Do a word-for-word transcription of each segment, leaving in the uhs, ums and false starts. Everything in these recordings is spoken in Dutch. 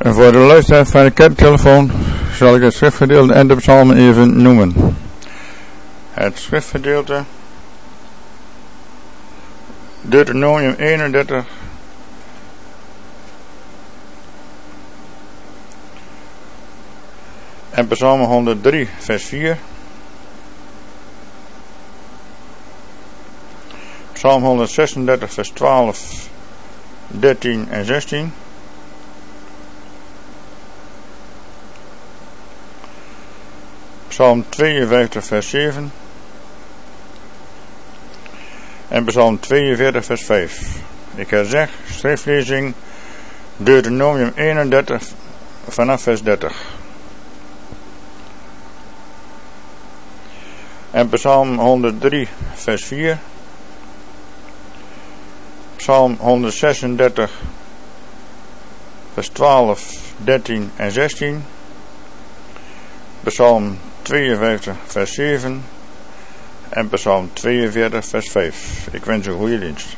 En voor de luisteraar van de kerktelefoon zal ik het schriftgedeelte en de psalmen even noemen. Het schriftgedeelte Deuteronomium eenendertig en psalm honderddrie vers vier, psalm honderdzesendertig vers twaalf, dertien en zestien, psalm tweeënvijftig vers zeven en psalm tweeënveertig vers vijf. Ik herzeg, schriftlezing Deuteronomium eenendertig vanaf vers dertig. En psalm honderddrie vers vier, psalm honderdzesendertig vers twaalf, dertien en zestien, psalm tweeënvijftig vers zeven en psalm tweeënveertig vers vijf. Ik wens u goede dienst.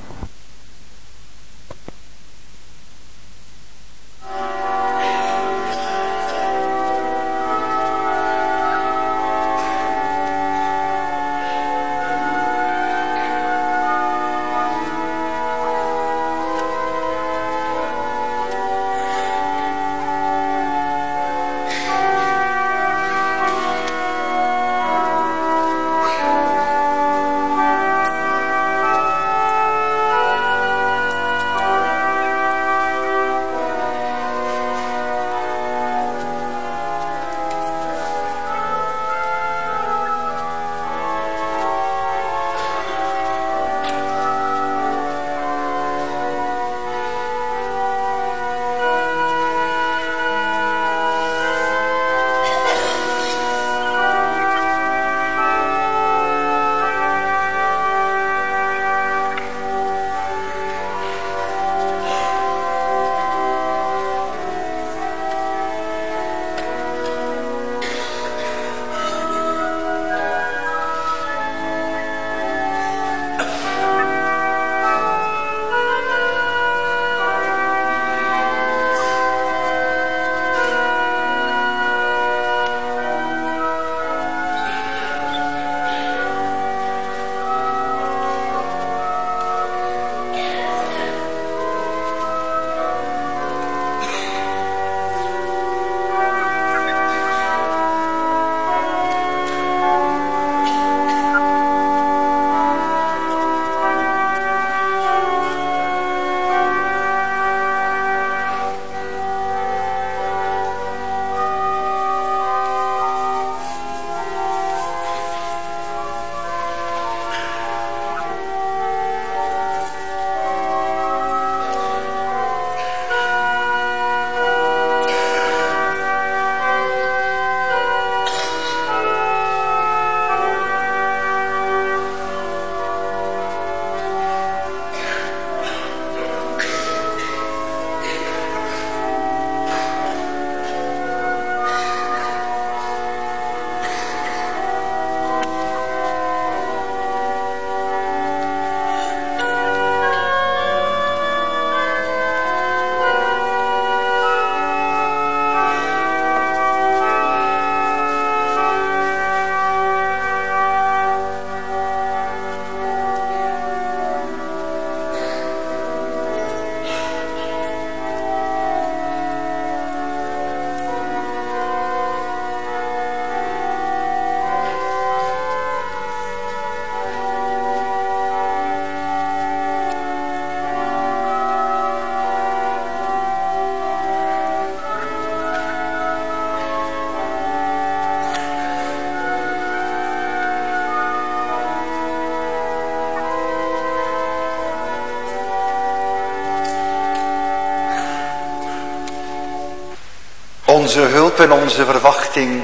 Onze hulp en onze verwachting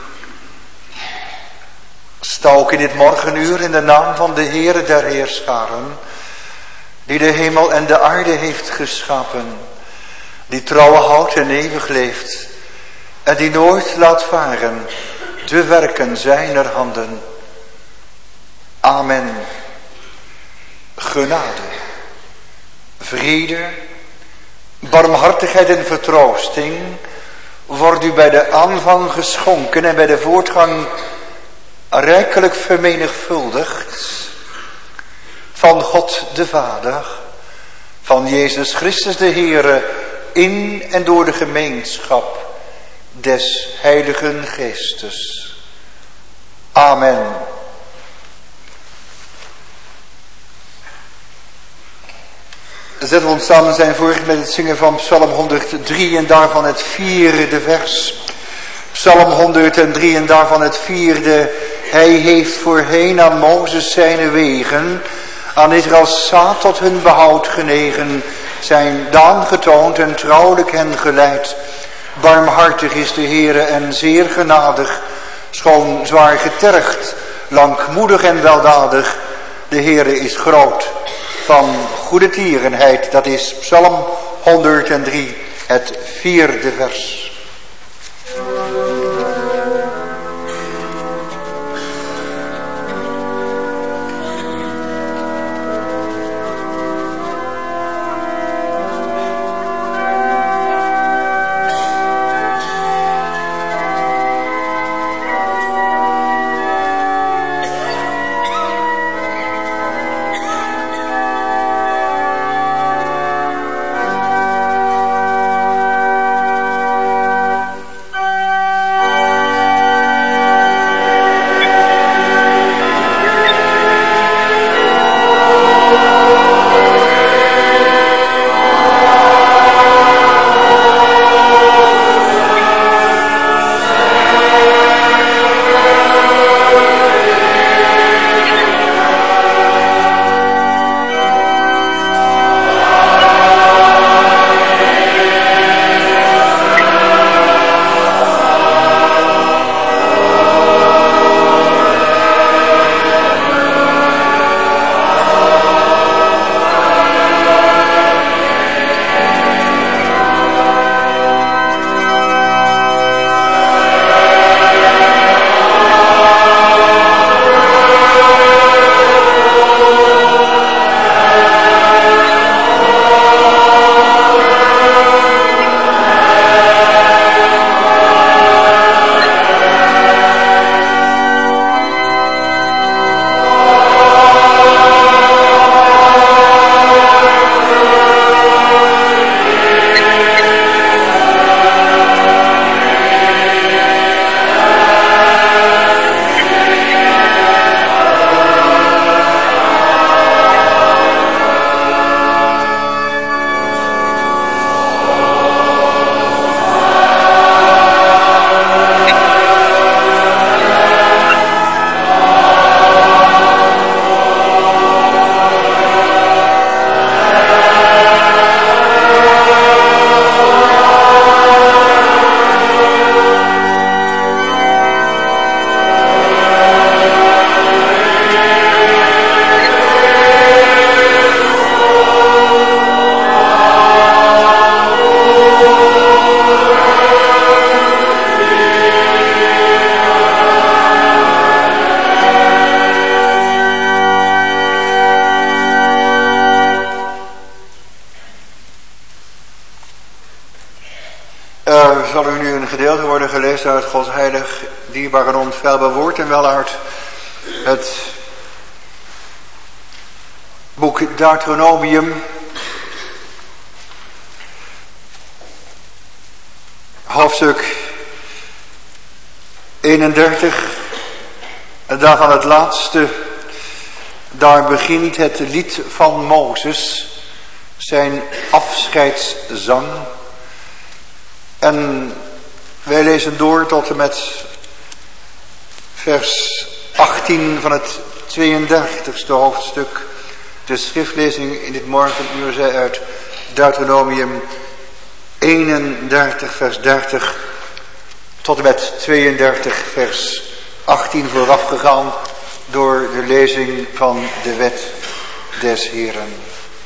sta ook in dit morgenuur in de naam van de Heere der Heerscharen, die de hemel en de aarde heeft geschapen, die trouwe houdt en eeuwig leeft en die nooit laat varen de werken zijner handen. Amen. Genade, vrede, barmhartigheid en vertroosting wordt u bij de aanvang geschonken en bij de voortgang rijkelijk vermenigvuldigd van God de Vader, van Jezus Christus de Heere, in en door de gemeenschap des Heiligen Geestes. Amen. Zetten we ons samen zijn voorrecht met het zingen van Psalm honderddrie en daarvan het vierde vers. Psalm honderddrie en daarvan het vierde. Hij heeft voorheen aan Mozes zijn wegen, aan Israëls zaad tot hun behoud genegen, zijn daan getoond en trouwelijk hen geleid. Barmhartig is de Heere en zeer genadig, schoon zwaar getergd, langmoedig en weldadig. De Heere is groot, van goede tierenheid. Dat is Psalm honderddrie, het vierde vers. Er zal u nu een gedeelte worden gelezen uit Gods heilig, dierbaar en onfeilbaar woord en wel uit het boek Deuteronomium, hoofdstuk eenendertig, daarvan het laatste. Daar begint het lied van Mozes, zijn afscheidszang. En wij lezen door tot en met vers achttien van het tweeëndertigste hoofdstuk. De schriftlezing in dit morgenuur zij uit Deuteronomium eenendertig vers dertig tot en met tweeëndertig vers achttien, voorafgegaan door de lezing van de wet des Heeren.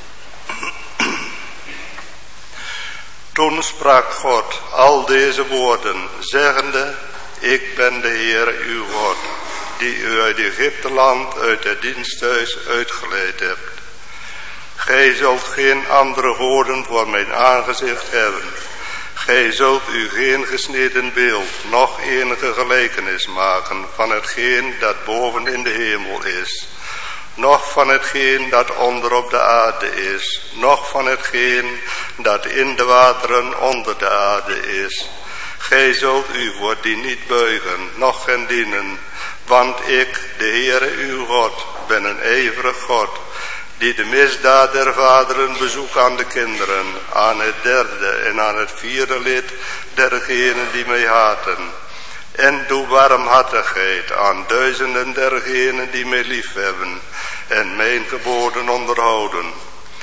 Toen sprak God al deze woorden, zeggende: Ik ben de Heer uw God, die u uit Egypteland, uit het diensthuis uitgeleid hebt. Gij zult geen andere goden voor mijn aangezicht hebben. Gij zult u geen gesneden beeld, noch enige gelijkenis maken van hetgeen dat boven in de hemel is, noch van hetgeen dat onder op de aarde is, noch van hetgeen dat in de wateren onder de aarde is. Gij zult u voor die niet buigen, noch hen dienen, want ik, de Heere uw God, ben een ijverig God, die de misdaad der vaderen bezoekt aan de kinderen, aan het derde en aan het vierde lid dergenen die mij haten. En doe barmhartigheid aan duizenden dergenen die mij liefhebben en mijn geboden onderhouden.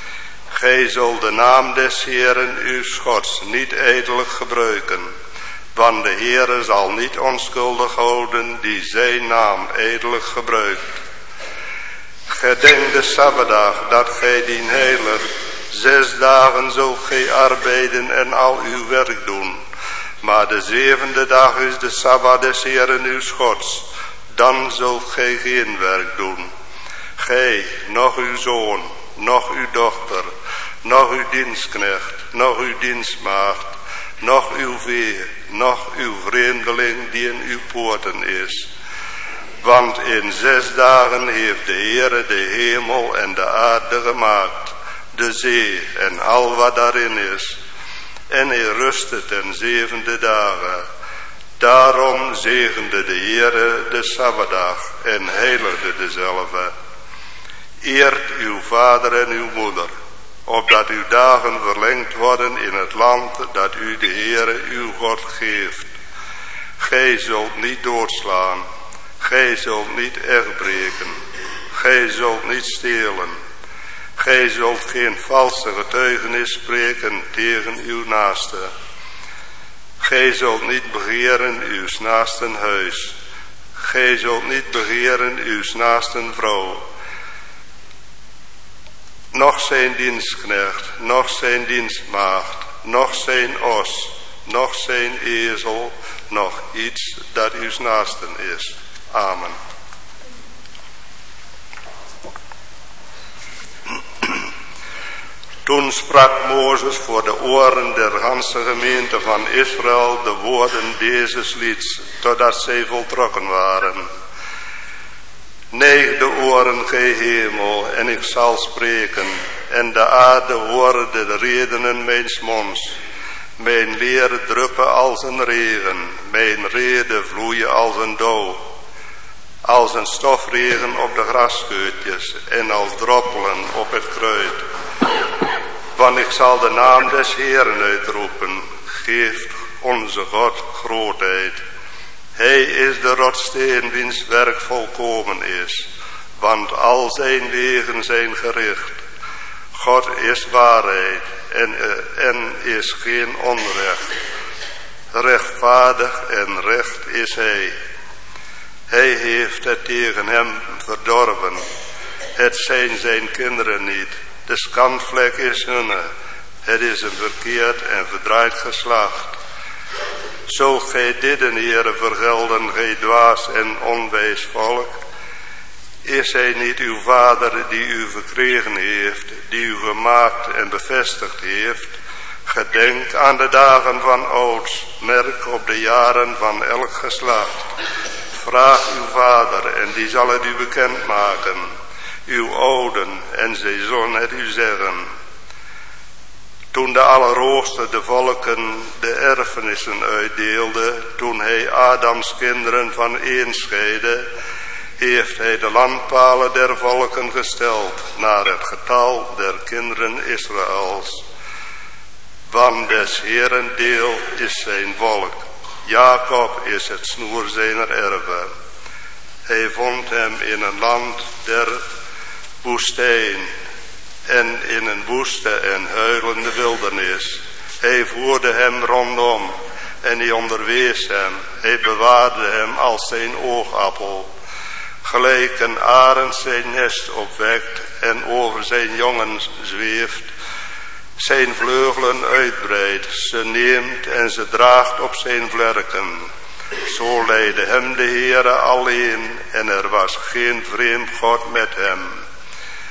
Gij zult de naam des Heeren uw Gods niet ijdelig gebruiken, want de Heere zal niet onschuldig houden die zijn naam ijdelig gebruikt. Gedenk de Sabbatdag dat gij dien heilig. Zes dagen zult gij arbeiden en al uw werk doen. Maar de zevende dag is de Sabbat des Heeren uw Gods. Dan zult gij geen werk doen. Gij, noch uw zoon, noch uw dochter, noch uw dienstknecht, noch uw dienstmaagd, noch uw vee, noch uw vreemdeling die in uw poorten is. Want in zes dagen heeft de Heere de hemel en de aarde gemaakt, de zee en al wat daarin is. En hij rustte ten zevende dagen. Daarom zegende de Heere de Sabbatdag en heiligde dezelve. Eert uw vader en uw moeder, opdat uw dagen verlengd worden in het land dat u de Heere uw God geeft. Gij zult niet doodslaan. Gij zult niet echtbreken. Gij zult niet stelen. Gij zult geen valse getuigenis spreken tegen uw naaste. Gij zult niet begeren uw naasten huis. Gij zult niet begeren uw naasten vrouw. Noch zijn dienstknecht, noch zijn dienstmaagd, noch zijn os, noch zijn ezel, noch iets dat uw naasten is. Amen. Toen sprak Mozes voor de oren der ganse gemeente van Israël de woorden dezes lieds, totdat zij voltrokken waren. Neig de oren, gij hemel, en ik zal spreken, en de aarde hoorde de redenen mijns monds. Mijn leer druppen als een regen, mijn rede vloeien als een dauw. Als een stofregen op de grasscheutjes en als droppelen op het kruid. Want ik zal de naam des Heeren uitroepen, geeft onze God grootheid. Hij is de rotsteen wiens werk volkomen is, want al zijn wegen zijn gericht. God is waarheid en, en is geen onrecht. Rechtvaardig en recht is hij. Hij heeft het tegen hem verdorven. Het zijn zijn kinderen niet. De schandvlek is hunne. Het is een verkeerd en verdraaid geslacht. Zult gij dit, Heere, vergelden, gij dwaas en onwijs volk? Is hij niet uw vader die u verkregen heeft, die u gemaakt en bevestigd heeft? Gedenk aan de dagen van ouds, merk op de jaren van elk geslacht. Vraag uw vader en die zal het u bekendmaken, uw ouden en zij zullen het u zeggen. Toen de Allerhoogste de volken de erfenissen uitdeelde, toen hij Adams kinderen van een scheidde, heeft hij de landpalen der volken gesteld naar het getal der kinderen Israëls. Want des Heeren deel is zijn volk. Jacob is het snoer zijner erven. Hij vond hem in een land der woestijn en in een woeste en huilende wildernis. Hij voerde hem rondom en hij onderwees hem. Hij bewaarde hem als zijn oogappel. Gelijk een arend zijn nest opwekt en over zijn jongen zweeft, zijn vleugelen uitbreidt, ze neemt en ze draagt op zijn vlerken. Zo leidde hem de Heere alleen en er was geen vreemd God met hem.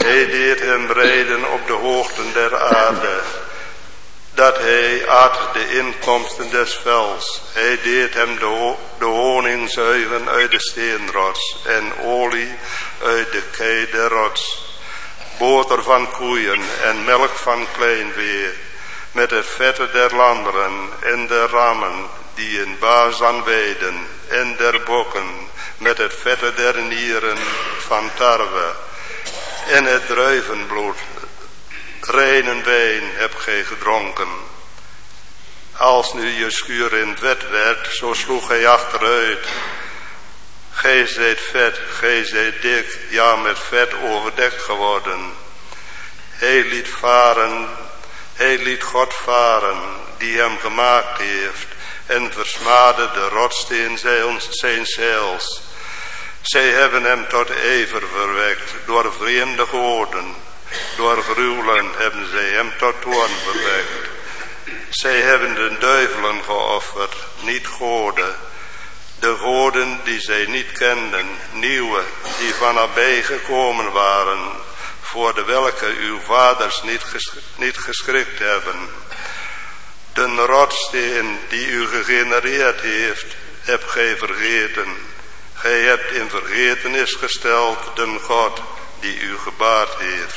Hij deed hem breiden op de hoogten der aarde, dat hij at de inkomsten des vels. Hij deed hem de, ho de honing zuigen uit de steenrots en olie uit de kei der rots. Boter van koeien en melk van kleinvee, met het vette der lammeren en der rammen die in Bazan weiden, en der bokken, met het vette der nieren van tarwe, en het druivenbloed, reinen wijn heb gij gedronken. Als nu je schuur in vet werd, zo sloeg hij achteruit. Gij zijt vet, gij zijt dik, ja met vet overdekt geworden. Hij liet varen, hij liet God varen, die hem gemaakt heeft, en versmaadde de rotsteen zijn zeils. Zij hebben hem tot ijver verwekt, door vreemde goden. Door gruwelen hebben zij hem tot toorn verwekt. Zij hebben de duivelen geofferd, niet goden. De goden die zij niet kenden, nieuwe, die van nabij gekomen waren, voor de welke uw vaders niet, ges niet geschrikt hebben. De rotsteen die u gegenereerd heeft, hebt gij vergeten. Gij hebt in vergetenis gesteld den God die u gebaard heeft.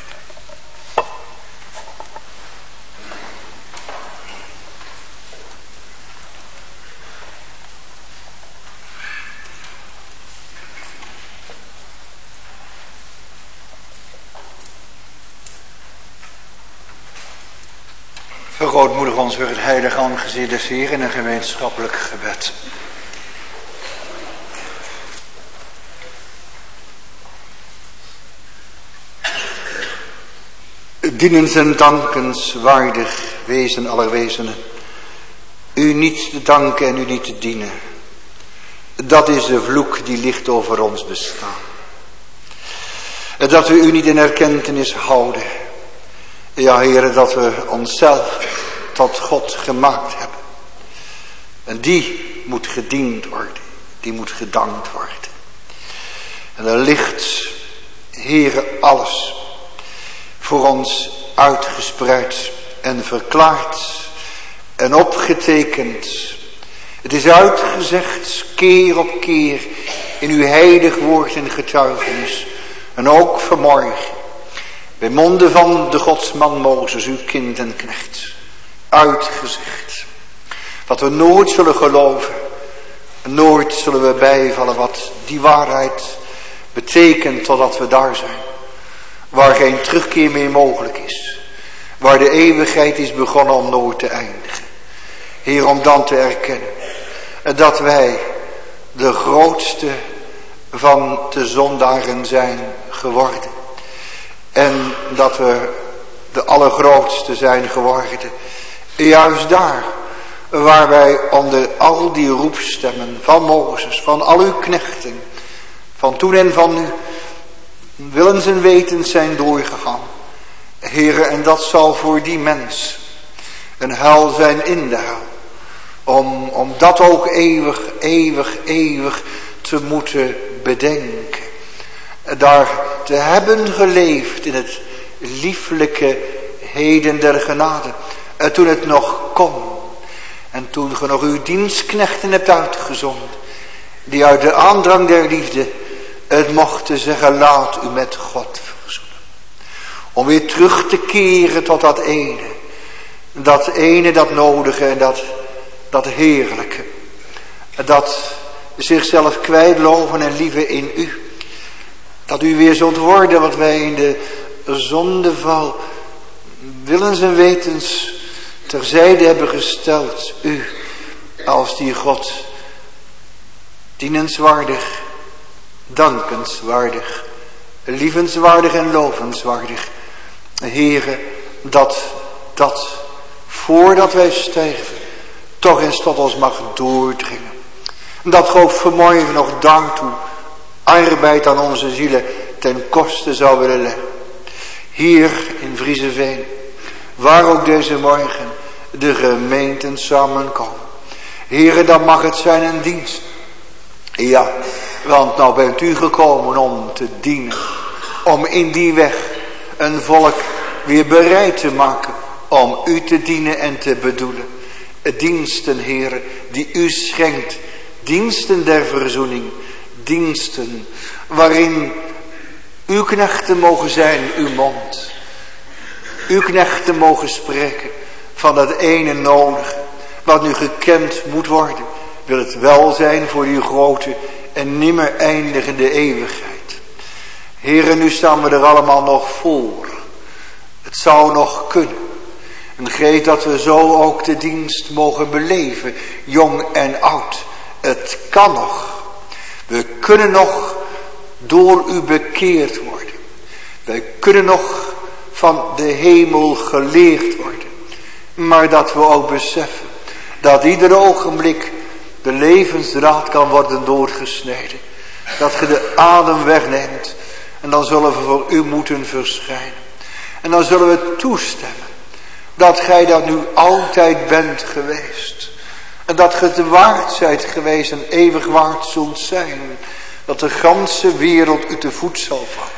Vergrootmoedig ons weer het heilige aangezicht des Heer in een gemeenschappelijk gebed. Dienens en dankenswaardig wezen aller wezenen, u niet te danken en u niet te dienen. Dat is de vloek die ligt over ons bestaan. Dat we u niet in erkentenis houden. Ja, Heere, dat we onszelf tot God gemaakt hebben. En die moet gediend worden. Die moet gedankt worden. En er ligt, Heere, alles voor ons uitgespreid en verklaard en opgetekend. Het is uitgezegd keer op keer in uw heilig woord en getuigenis. En ook vanmorgen bij monden van de godsman Mozes, uw kind en knecht. Uitgezegd. Wat we nooit zullen geloven. Nooit zullen we bijvallen wat die waarheid betekent totdat we daar zijn. Waar geen terugkeer meer mogelijk is. Waar de eeuwigheid is begonnen om nooit te eindigen. Heer, om dan te erkennen dat wij de grootste van de zondaren zijn geworden. En dat we de allergrootste zijn geworden. Juist daar waar wij onder al die roepstemmen van Mozes, van al uw knechten, van toen en van nu, willens en wetens zijn doorgegaan. Heere, en dat zal voor die mens een hel zijn in de hel. Om, om dat ook eeuwig, eeuwig, eeuwig te moeten bedenken. Daar te hebben geleefd in het lieflijke heden der genade. En toen het nog kon. En toen ge nog uw dienstknechten hebt uitgezonden. Die uit de aandrang der liefde het mochten zeggen, laat u met God verzoenen. Om weer terug te keren tot dat ene. Dat ene, dat nodige en dat, dat heerlijke. Dat zichzelf kwijtloven en lieve in u. Dat u weer zult worden wat wij in de zondeval willens en wetens terzijde hebben gesteld. U als die God dienenswaardig, dankenswaardig, lievenswaardig en lovenswaardig. Heere, dat dat voordat wij sterven toch eens tot ons mag doordringen. Dat God vanmorgen nog daartoe arbeid aan onze zielen ten koste zou willen leggen. Hier in Vriezeveen, waar ook deze morgen de gemeenten samenkomen. Heere, dan mag het zijn een dienst. Ja, want nou bent u gekomen om te dienen. Om in die weg een volk weer bereid te maken om u te dienen en te bedoelen. Diensten, Heere, die u schenkt. Diensten der verzoening. Diensten waarin uw knechten mogen zijn, uw mond. Uw knechten mogen spreken van dat ene nodige wat nu gekend moet worden. Wil het welzijn voor uw grote en nimmer eindigende eeuwigheid. Heere, nu staan we er allemaal nog voor. Het zou nog kunnen. En geef dat we zo ook de dienst mogen beleven, jong en oud. Het kan nog. We kunnen nog door u bekeerd worden. We kunnen nog van de hemel geleerd worden. Maar dat we ook beseffen dat ieder ogenblik de levensdraad kan worden doorgesneden. Dat je de adem wegneemt. En dan zullen we voor u moeten verschijnen. En dan zullen we toestemmen dat gij dat nu altijd bent geweest. En dat ge het waard zijt geweest en eeuwig waard zult zijn. Dat de ganse wereld u te voet zal vallen.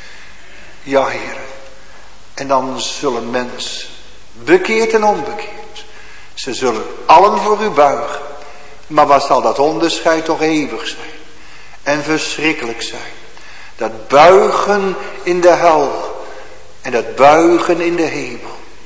Ja, Heer. En dan zullen mensen, bekeerd en onbekeerd, ze zullen allen voor u buigen. Maar wat zal dat onderscheid toch eeuwig zijn. En verschrikkelijk zijn. Dat buigen in de hel. En dat buigen in de hemel.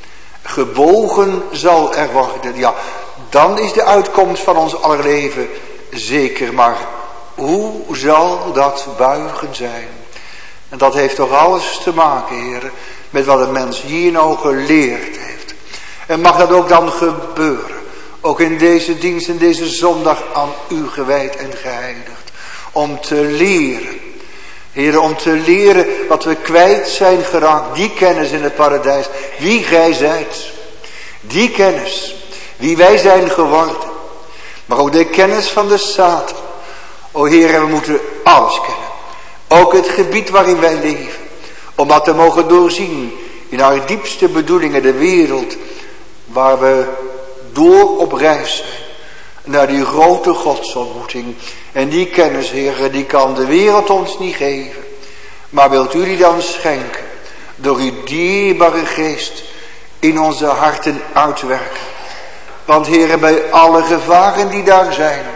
Gebogen zal er worden. Ja, dan is de uitkomst van ons aller leven zeker. Maar hoe zal dat buigen zijn? En dat heeft toch alles te maken, heren, met wat een mens hier nou geleerd heeft. En mag dat ook dan gebeuren. Ook in deze dienst, in deze zondag aan u gewijd en geheiligd. Om te leren. Heren, om te leren wat we kwijt zijn geraakt. Die kennis in het paradijs. Wie gij zijt. Die kennis. Wie wij zijn geworden. Maar ook de kennis van de Satan. O Heer, we moeten alles kennen. Ook het gebied waarin wij leven. Om dat te mogen doorzien. In haar diepste bedoelingen de wereld. Waar we door op reis zijn. Naar die grote godsontmoeting. En die kennis, Heer, die kan de wereld ons niet geven. Maar wilt u die dan schenken. Door uw dierbare geest in onze harten uitwerken. Want Heer, bij alle gevaren die daar zijn.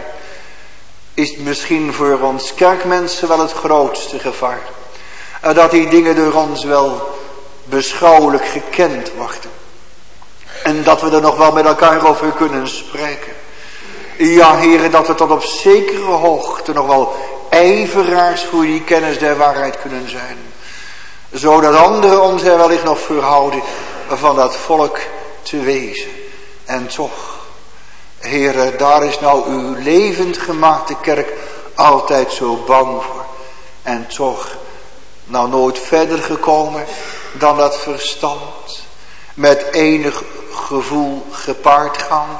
Is het misschien voor ons kerkmensen wel het grootste gevaar. En dat die dingen door ons wel beschouwelijk gekend worden. En dat we er nog wel met elkaar over kunnen spreken. Ja, heren, dat we tot op zekere hoogte nog wel ijveraars voor die kennis der waarheid kunnen zijn. Zodat anderen ons er wellicht nog voorhouden van dat volk te wezen. En toch, heren, daar is nou uw levend gemaakte kerk altijd zo bang voor. En toch, nou nooit verder gekomen dan dat verstand. Met enig gevoel gepaard gaande.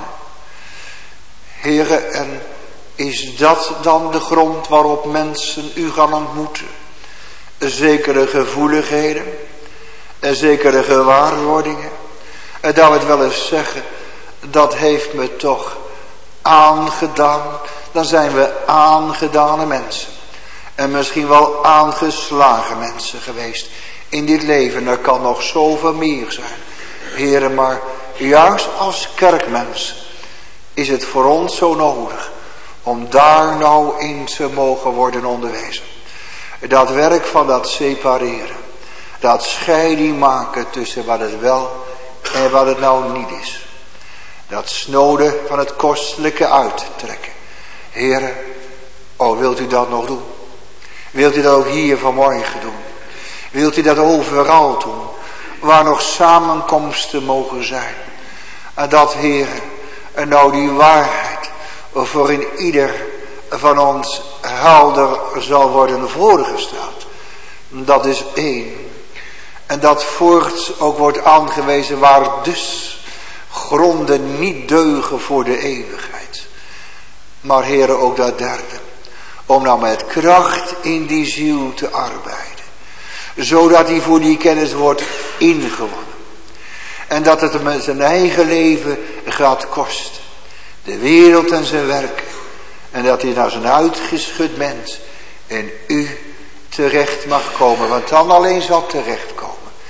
Heren, en is dat dan de grond waarop mensen u gaan ontmoeten? Zekere gevoeligheden, en zekere gewaarwordingen. En dat we het wel eens zeggen, dat heeft me toch aangedaan. Dan zijn we aangedane mensen. En misschien wel aangeslagen mensen geweest in dit leven. Er kan nog zoveel meer zijn. Heren, maar juist als kerkmensen is het voor ons zo nodig om daar nou in te mogen worden onderwezen. Dat werk van dat separeren. Dat scheiding maken tussen wat het wel en wat het nou niet is. Dat snoden van het kostelijke uittrekken. Heren, oh, wilt u dat nog doen? Wilt u dat ook hier vanmorgen doen? Wilt u dat overal doen? Waar nog samenkomsten mogen zijn. En dat, heren, en nou die waarheid voor in ieder van ons helder zal worden voorgesteld. Dat is één. En dat voort ook wordt aangewezen waar dus gronden niet deugen voor de eeuwigheid. Maar heren, ook dat derde. Om nou met kracht in die ziel te arbeiden. Zodat hij voor die kennis wordt ingewonnen. En dat het hem met zijn eigen leven gaat kosten. De wereld en zijn werk. En dat hij naar zijn uitgeschud mens in u terecht mag komen. Want dan alleen zal terechtkomen.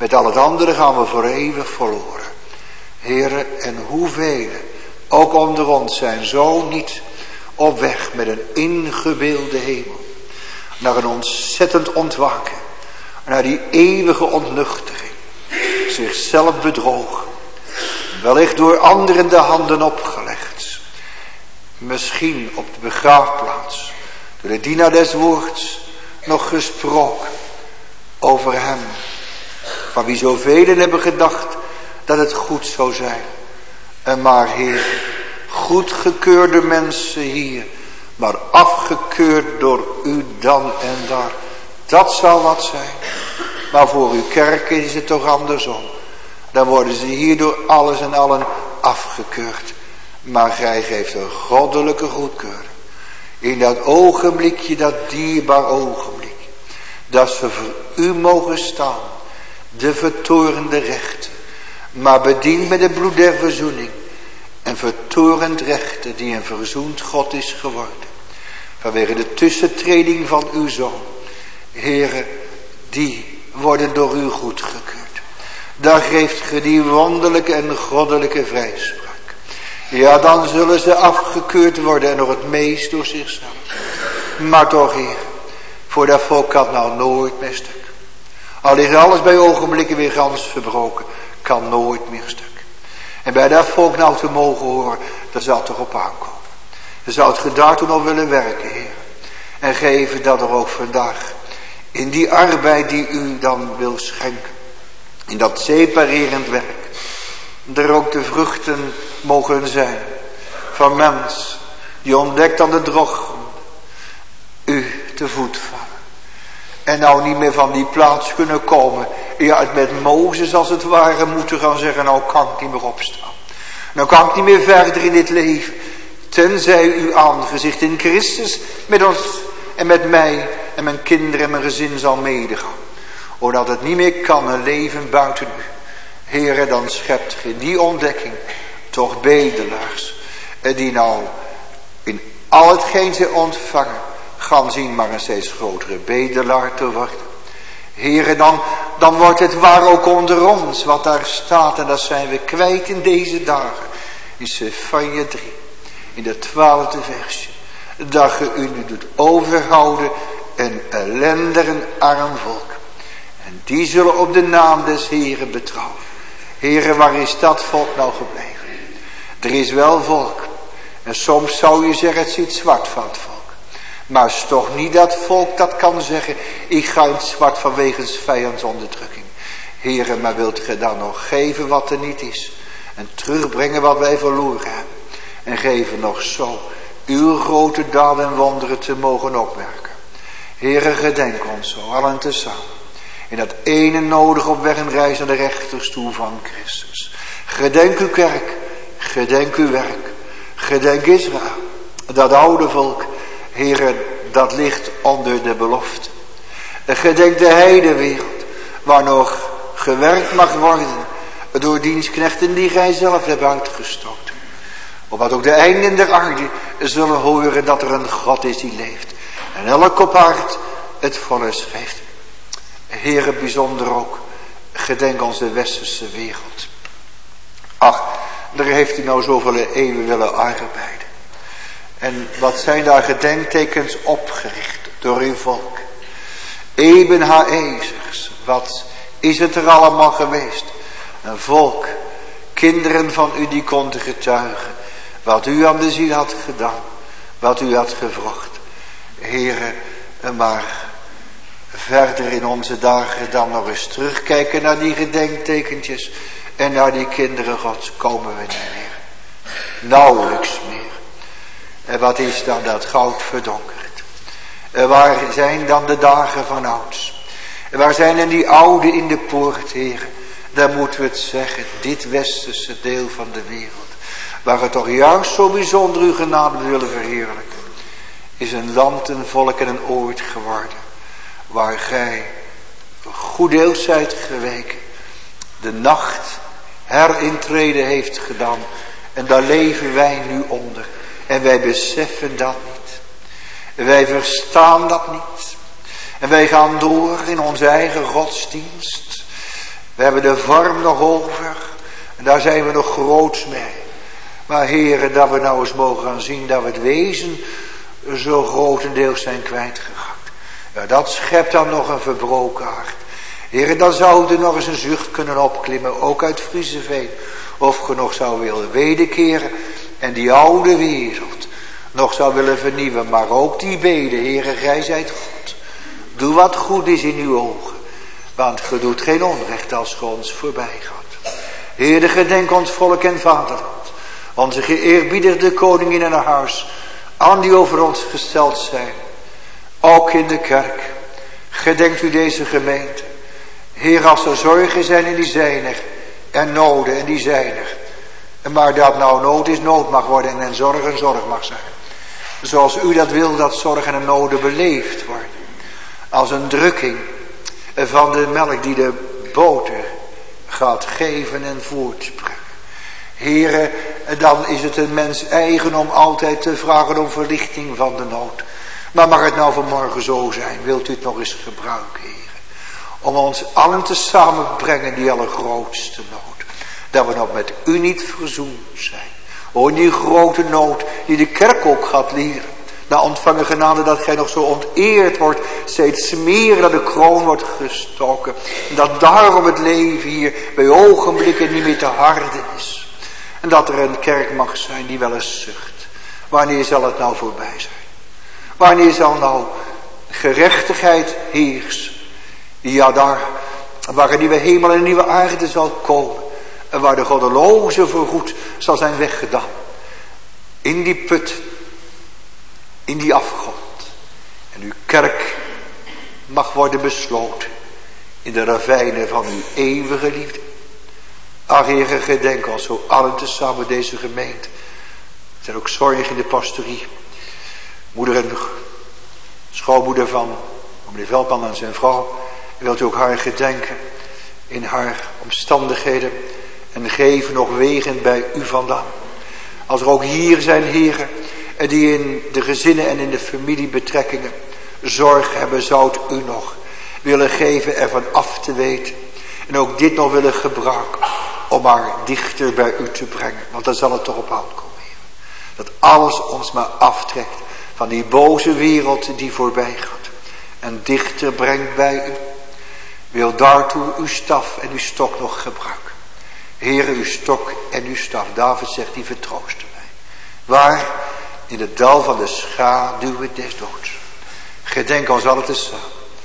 Met al het andere gaan we voor eeuwig verloren. Heere, en hoeveel ook onder ons zijn zo niet op weg met een ingebeelde hemel. Naar een ontzettend ontwaken. Naar die eeuwige ontnuchtering. Zichzelf bedrogen. Wellicht door anderen de handen opgelegd. Misschien op de begraafplaats. Door de dienaar des woords nog gesproken. Over hem. Van wie zoveel hebben gedacht dat het goed zou zijn. En maar Heer, goedgekeurde mensen hier. Maar afgekeurd door u dan en daar. Dat zal wat zijn. Maar voor uw kerk is het toch andersom. Dan worden ze hier door alles en allen afgekeurd. Maar gij geeft een goddelijke goedkeuring. In dat ogenblikje, dat dierbaar ogenblik. Dat ze voor u mogen staan. De vertorende rechten. Maar bediend met het bloed der verzoening. En vertorend rechten die een verzoend God is geworden. Vanwege de tussentreding van uw Zoon. Heere, die worden door u goedgekeurd. Daar geeft ge die wonderlijke en goddelijke vrijspraak. Ja, dan zullen ze afgekeurd worden en nog het meest door zichzelf. Maar toch, Heer, voor dat volk kan nou nooit meer stuk. Al ligt alles bij ogenblikken weer gans verbroken, kan nooit meer stuk. En bij dat volk nou te mogen horen, daar zal het toch op aankomen. Dan zou het ge daartoe nog willen werken, Heer. En geven dat er ook vandaag, in die arbeid die u dan wil schenken, in dat separerend werk, er ook de vruchten mogen zijn van mens die ontdekt aan de drog u te voet vallen. En nou niet meer van die plaats kunnen komen. Ja, het met Mozes als het ware moeten gaan zeggen, nou kan ik niet meer opstaan. Nou kan ik niet meer verder in dit leven. Tenzij uw aangezicht in Christus met ons en met mij en mijn kinderen en mijn gezin zal medegaan. Omdat het niet meer kan een leven buiten u. Heere, dan schept ge die ontdekking toch bedelaars. Die nou in al hetgeen ze ontvangen gaan zien maar een steeds grotere bedelaar te worden. Heere, dan, dan wordt het waar ook onder ons wat daar staat. En dat zijn we kwijt in deze dagen. In Sefanja drie. In de twaalfde versje. Dat ge u nu doet overhouden. Een ellendig en arm volk. En die zullen op de naam des Heeren betrouwen. Heere, waar is dat volk nou gebleven? Er is wel volk. En soms zou je zeggen, het ziet zwart van het volk. Maar het is toch niet dat volk dat kan zeggen, ik ga in het zwart vanwege vijandsonderdrukking. Heere, maar wilt ge dan nog geven wat er niet is. En terugbrengen wat wij verloren hebben. En geven nog zo uw grote daden en wonderen te mogen opmerken. Heere, gedenk ons zo, allen tezamen. In dat ene nodig op weg en reis naar de rechterstoel van Christus. Gedenk uw kerk, gedenk uw werk, gedenk Israël. Dat oude volk, Heere, dat ligt onder de belofte. Gedenk de heidewereld, waar nog gewerkt mag worden door dienstknechten die gij zelf hebt uitgestoten. Opdat ook de einden der aarde zullen horen dat er een God is die leeft. En elk op aard het volle schrijft. Heere, bijzonder ook, gedenk onze westerse wereld. Ach, daar heeft u nou zoveel eeuwen willen arbeiden. En wat zijn daar gedenktekens opgericht door uw volk. Eben ha-ezers, wat is het er allemaal geweest. Een volk, kinderen van u die konden getuigen. Wat u aan de ziel had gedaan, wat u had gevrocht. Heere, maar verder in onze dagen dan nog eens terugkijken naar die gedenktekentjes. En naar die kinderen Gods komen we niet meer. Nauwelijks meer. En wat is dan dat goud verdonkerd? En waar zijn dan de dagen van ouds? En waar zijn dan die oude in de poort, Heer? Dan moeten we het zeggen, dit westerse deel van de wereld. Waar we toch juist zo bijzonder uw genade willen verheerlijken. Is een land, een volk en een oord geworden. Waar gij goed deel zijt geweken. De nacht herintreden heeft gedaan. En daar leven wij nu onder. En wij beseffen dat niet. En wij verstaan dat niet. En wij gaan door in onze eigen godsdienst. We hebben de vorm nog over. En daar zijn we nog groots mee. Maar Heere, dat we nou eens mogen gaan zien dat we het wezen zo grotendeels zijn kwijtgeraakt. Ja, dat schept dan nog een verbroken hart. Heere, dan zou er nog eens een zucht kunnen opklimmen, ook uit Frieseveen. Of je nog zou willen wederkeren en die oude wereld nog zou willen vernieuwen. Maar ook die beden, Heere, gij zijt God. Doe wat goed is in uw ogen. Want ge doet geen onrecht als ge ons voorbij gaat. Heere, gedenk ons volk en vaderland. Onze geëerbiedigde koningin en haar huis. Aan die over ons gesteld zijn. Ook in de kerk. Gedenkt u deze gemeente. Heer, als er zorgen zijn en die zijn er. En noden en die zijn er. En maar dat nou nood is nood mag worden. En zorg en zorg mag zijn. Zoals u dat wil dat zorgen en noden beleefd worden. Als een drukking van de melk die de boter gaat geven en voortbrengen. Here, dan is het een mens eigen om altijd te vragen om verlichting van de nood. Maar mag het nou vanmorgen zo zijn? Wilt u het nog eens gebruiken, Heer? Om ons allen te samenbrengen die allergrootste nood. Dat we nog met u niet verzoend zijn. O, in die grote nood die de kerk ook gaat leren. Na ontvangen genade dat gij nog zo onteerd wordt. Steeds smeren dat de kroon wordt gestoken. En dat daarom het leven hier bij ogenblikken niet meer te harden is. En dat er een kerk mag zijn die wel eens zucht. Wanneer zal het nou voorbij zijn? Wanneer zal nou gerechtigheid heersen? Ja, daar waar een nieuwe hemel en een nieuwe aarde zal komen. En waar de goddeloze voorgoed zal zijn weggedaan. In die put. In die afgrond. En uw kerk mag worden besloten. In de ravijnen van uw eeuwige liefde. Ach, Heere, gedenk ons zo allen tezamen deze gemeente. Er zijn ook zorgen in de pastorie. Moeder en schoonmoeder van meneer Veldman en zijn vrouw. Wilt u ook haar gedenken in haar omstandigheden. En geven nog wegen bij u vandaan. Als er ook hier zijn heren. Die in de gezinnen en in de familiebetrekkingen zorg hebben. Zou u nog willen geven ervan af te weten. En ook dit nog willen gebruiken. Om maar dichter bij u te brengen. Want daar zal het toch op aankomen. Heer. Dat alles ons maar aftrekt. Van die boze wereld die voorbij gaat. En dichter brengt bij u. Wil daartoe uw staf en uw stok nog gebruiken. Heere, uw stok en uw staf. David zegt, die vertroosten mij. Waar? In het dal van de schaduwen des doods. Gedenk ons allen tezamen.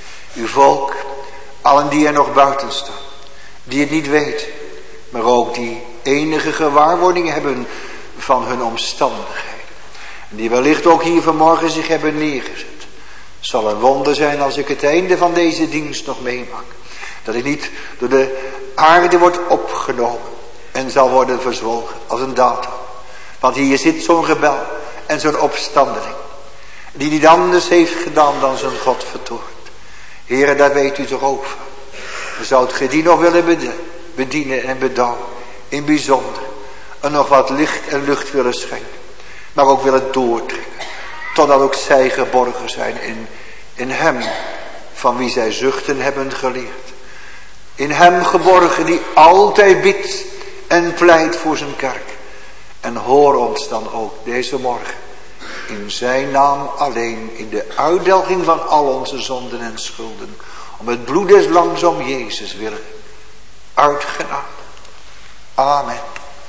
Uw volk. Allen die er nog buiten staan. Die het niet weten. Maar ook die enige gewaarwording hebben van hun omstandigheden. En die wellicht ook hier vanmorgen zich hebben neergezet. Het zal een wonder zijn als ik het einde van deze dienst nog meemaak. Dat ik niet door de aarde wordt opgenomen. En zal worden verzwolgen als een datum. Want hier zit zo'n rebel en zo'n opstandeling. Die niet anders heeft gedaan dan zijn God vertoont. Heere, daar weet u toch ook van. Zou het die nog willen bedienen en bedouwen. In bijzonder. En nog wat licht en lucht willen schenken. Maar ook willen doortrekken. Totdat ook zij geborgen zijn in, in hem. Van wie zij zuchten hebben geleerd. In hem geborgen die altijd bidt en pleit voor zijn kerk. En hoor ons dan ook deze morgen. In zijn naam alleen. In de uitdelging van al onze zonden en schulden. Om het bloed des lams om Jezus willen. Uitgedaan. Amen.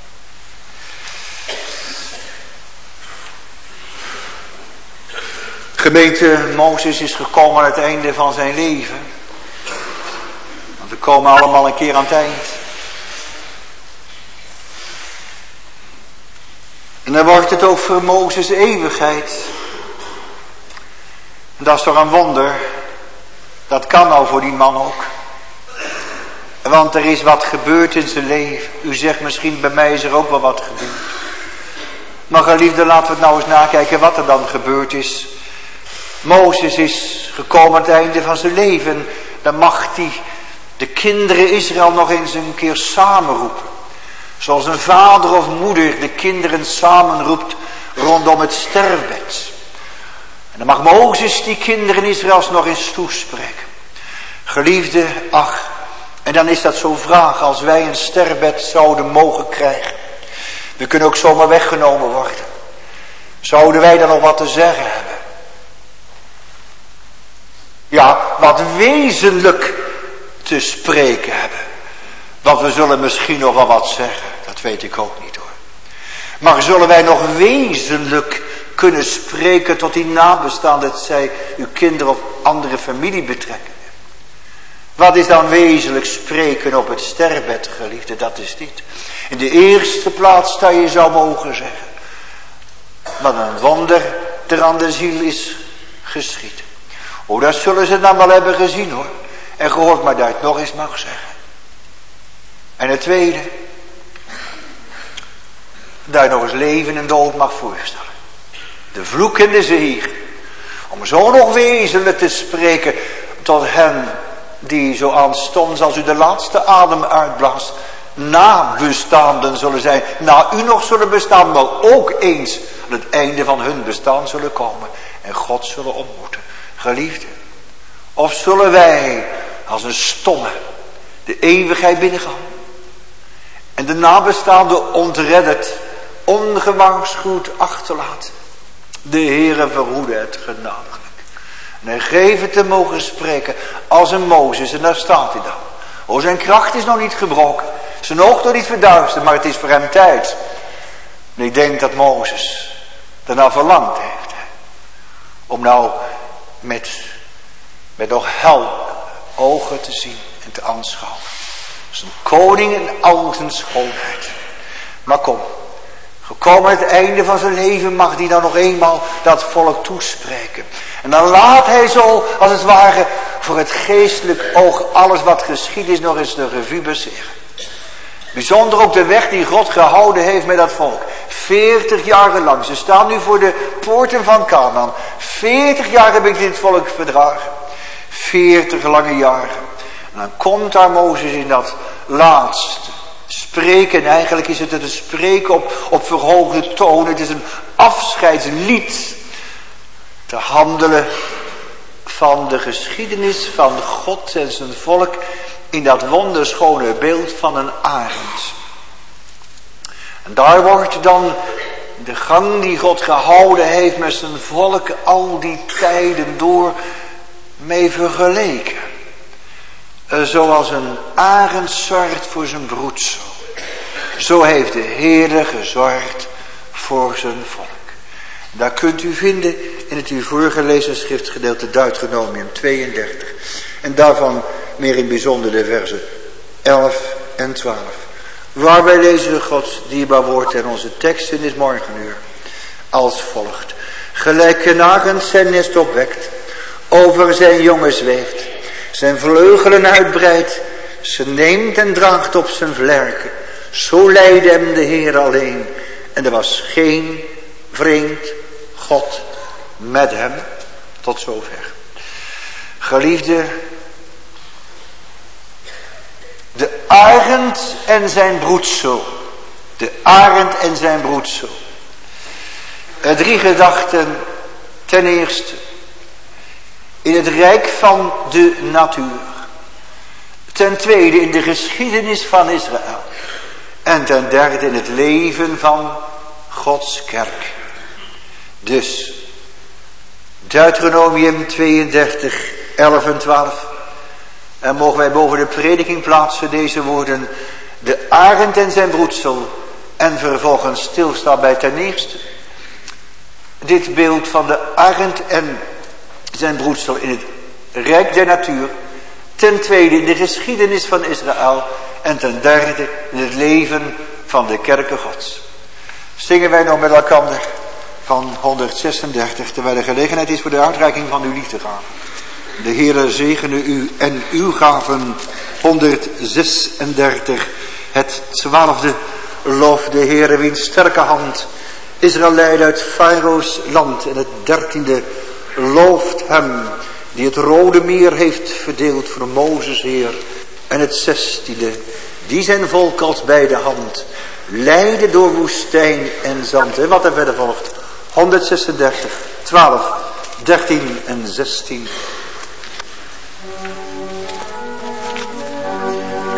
Gemeente, Mozes is gekomen aan het einde van zijn leven. Want we komen allemaal een keer aan het eind. En dan wordt het ook voor Mozes eeuwigheid. En dat is toch een wonder. Dat kan nou voor die man ook. Want er is wat gebeurd in zijn leven. U zegt misschien, bij mij is er ook wel wat gebeurd. Maar geliefde, laten we het nou eens nakijken wat er dan gebeurd is. Mozes is gekomen aan het einde van zijn leven. Dan mag hij de kinderen Israël nog eens een keer samenroepen. Zoals een vader of moeder de kinderen samenroept rondom het sterfbed. En dan mag Mozes die kinderen Israëls nog eens toespreken. Geliefde, ach, En dan is dat zo'n vraag, als wij een sterbed zouden mogen krijgen. We kunnen ook zomaar weggenomen worden. Zouden wij dan nog wat te zeggen hebben? Ja, wat wezenlijk te spreken hebben. Want we zullen misschien nog wel wat zeggen. Dat weet ik ook niet hoor. Maar zullen wij nog wezenlijk kunnen spreken tot die nabestaanden, dat zij uw kinderen of andere familie betrekken? Wat is dan wezenlijk spreken op het sterbed, geliefde? Dat is dit. In de eerste plaats dat je zou mogen zeggen. Wat een wonder er aan de ziel is geschied. Oh, dat zullen ze dan wel hebben gezien hoor. En gehoord, maar dat je het nog eens mag zeggen. En het tweede. Dat je nog eens leven en dood mag voorstellen. De vloek en de zegen. Om zo nog wezenlijk te spreken tot hen die zo aanstonds als u de laatste adem uitblaast, nabestaanden zullen zijn, na u nog zullen bestaan, maar ook eens aan het einde van hun bestaan zullen komen en God zullen ontmoeten. Geliefde, of zullen wij als een stomme de eeuwigheid binnengaan en de nabestaanden ontredderd, ongewaarschuwd achterlaten? De Heere verhoede het genadiglijk. En hij geeft het te mogen spreken als een Mozes. En daar staat hij dan. O, zijn kracht is nog niet gebroken. Zijn oog nog niet verduisterd. Maar het is voor hem tijd. En ik denk dat Mozes daarna verlangd heeft. Hè, om nou met, met nog hel ogen te zien en te aanschouwen. Zijn koning in al zijn schoonheid. Maar kom. Gekomen het einde van zijn leven mag hij dan nog eenmaal dat volk toespreken. En dan laat hij zo, als het ware, voor het geestelijk oog alles wat geschied is nog eens de revue passeren. Bijzonder ook de weg die God gehouden heeft met dat volk. Veertig jaren lang. Ze staan nu voor de poorten van Kanaan. Veertig jaar heb ik dit volk verdragen. Veertig lange jaren. En dan komt daar Mozes in dat laatste spreken. En eigenlijk is het het spreken op, op verhoogde toon. Het is een afscheidslied. Te handelen van de geschiedenis van God en zijn volk in dat wonderschone beeld van een arend. En daar wordt dan de gang die God gehouden heeft met zijn volk al die tijden door mee vergeleken. Zoals een arend zorgt voor zijn broedsel. Zo heeft de Heere gezorgd voor zijn volk. Daar kunt u vinden in het u voorgelezen schriftgedeelte Deuteronomium tweeëndertig. En daarvan meer in bijzonder de versen elf en twaalf. Waar wij lezen Gods dierbaar woord en onze tekst in dit morgenuur als volgt. Gelijk een arend zijn nest opwekt, over zijn jongen zweeft, zijn vleugelen uitbreidt, ze neemt en draagt op zijn vlerken. Zo leidde hem de Heer alleen en er was geen vreemd God met hem. Tot zover. Geliefde, de arend en zijn broedsel. De arend en zijn broedsel. Uh, drie gedachten. Ten eerste, in het rijk van de natuur. Ten tweede, in de geschiedenis van Israël. En ten derde, in het leven van Gods kerk. Dus, Deuteronomium tweeëndertig, elf en twaalf. En mogen wij boven de prediking plaatsen deze woorden. De arend en zijn broedsel. En vervolgens stilstaan bij ten eerste. Dit beeld van de arend en zijn broedsel in het rijk der natuur. Ten tweede in de geschiedenis van Israël. En ten derde in het leven van de kerken Gods. Zingen wij nog met elkaar van honderdzesendertig. Terwijl er gelegenheid is voor de uitreiking van uw liefdegave. De Heere zegene u en uw gaven. honderdzesendertig. Het twaalfde. Loof de Heere wiens sterke hand Israël leidde uit Farao's land. En het dertiende. Looft hem die het Rode Meer heeft verdeeld voor Mozes Heer. En het zestiende. Die zijn volk als bij de hand leidde door woestijn en zand. En wat er verder volgt. honderdzesendertig, twaalf, dertien en zestien.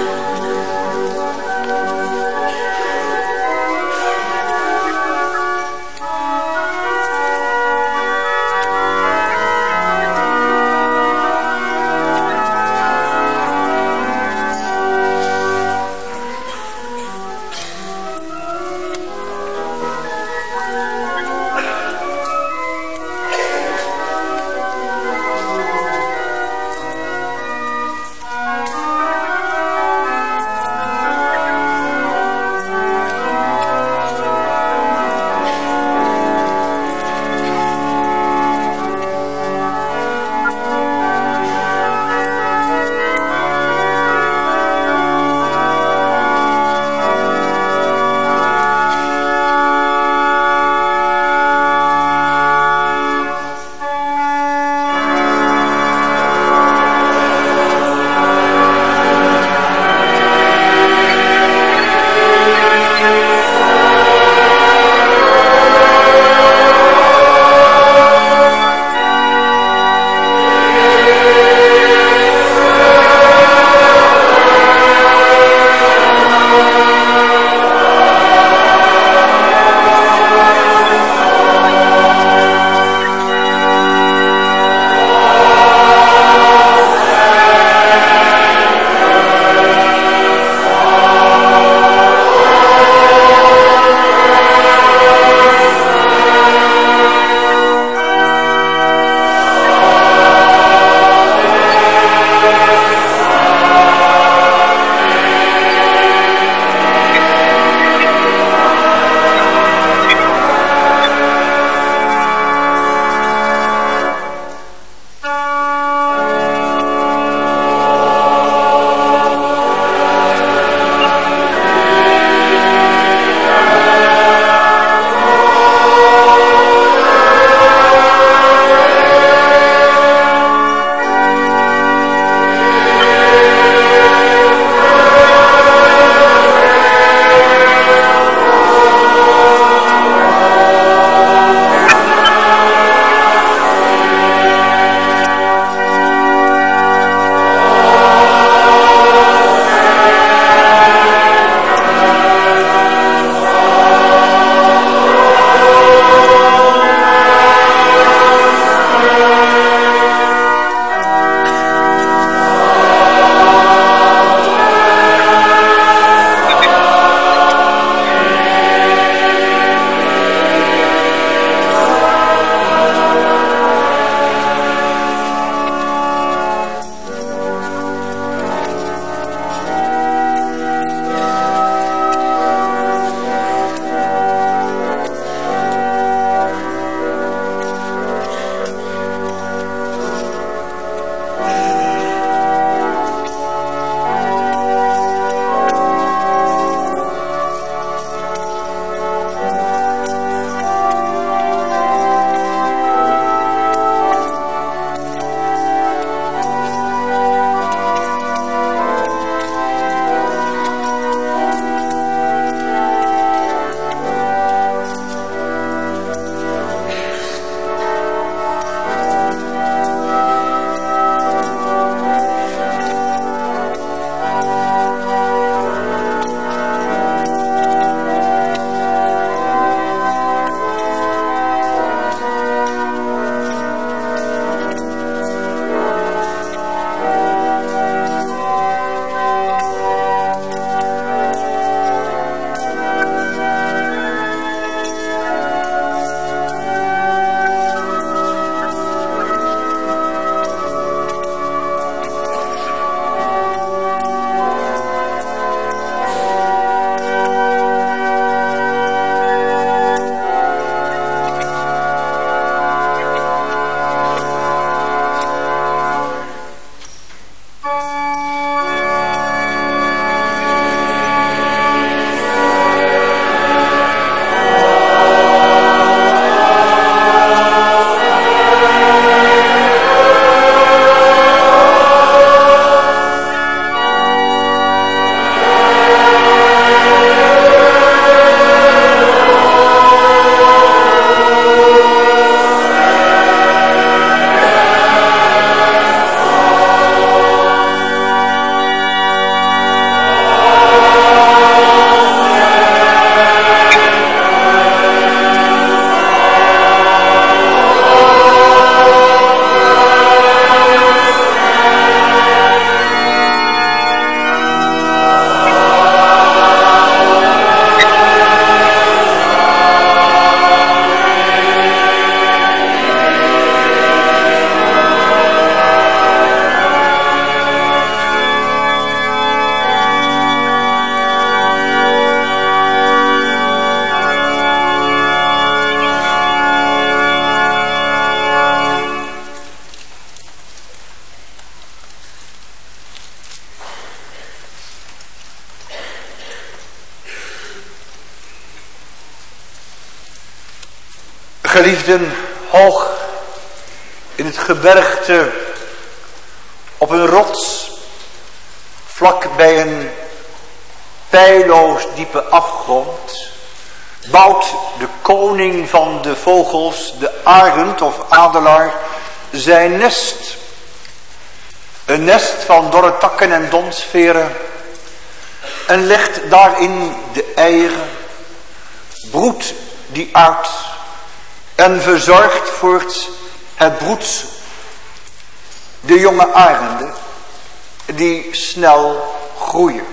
Geliefden, hoog in het gebergte, op een rots, vlak bij een peilloos diepe afgrond, bouwt de koning van de vogels, de arend of adelaar, zijn nest. Een nest van dorre takken en donsveren, en legt daarin de eieren, broedt die uit en verzorgt voort het broedsel. De jonge arenden die snel groeien.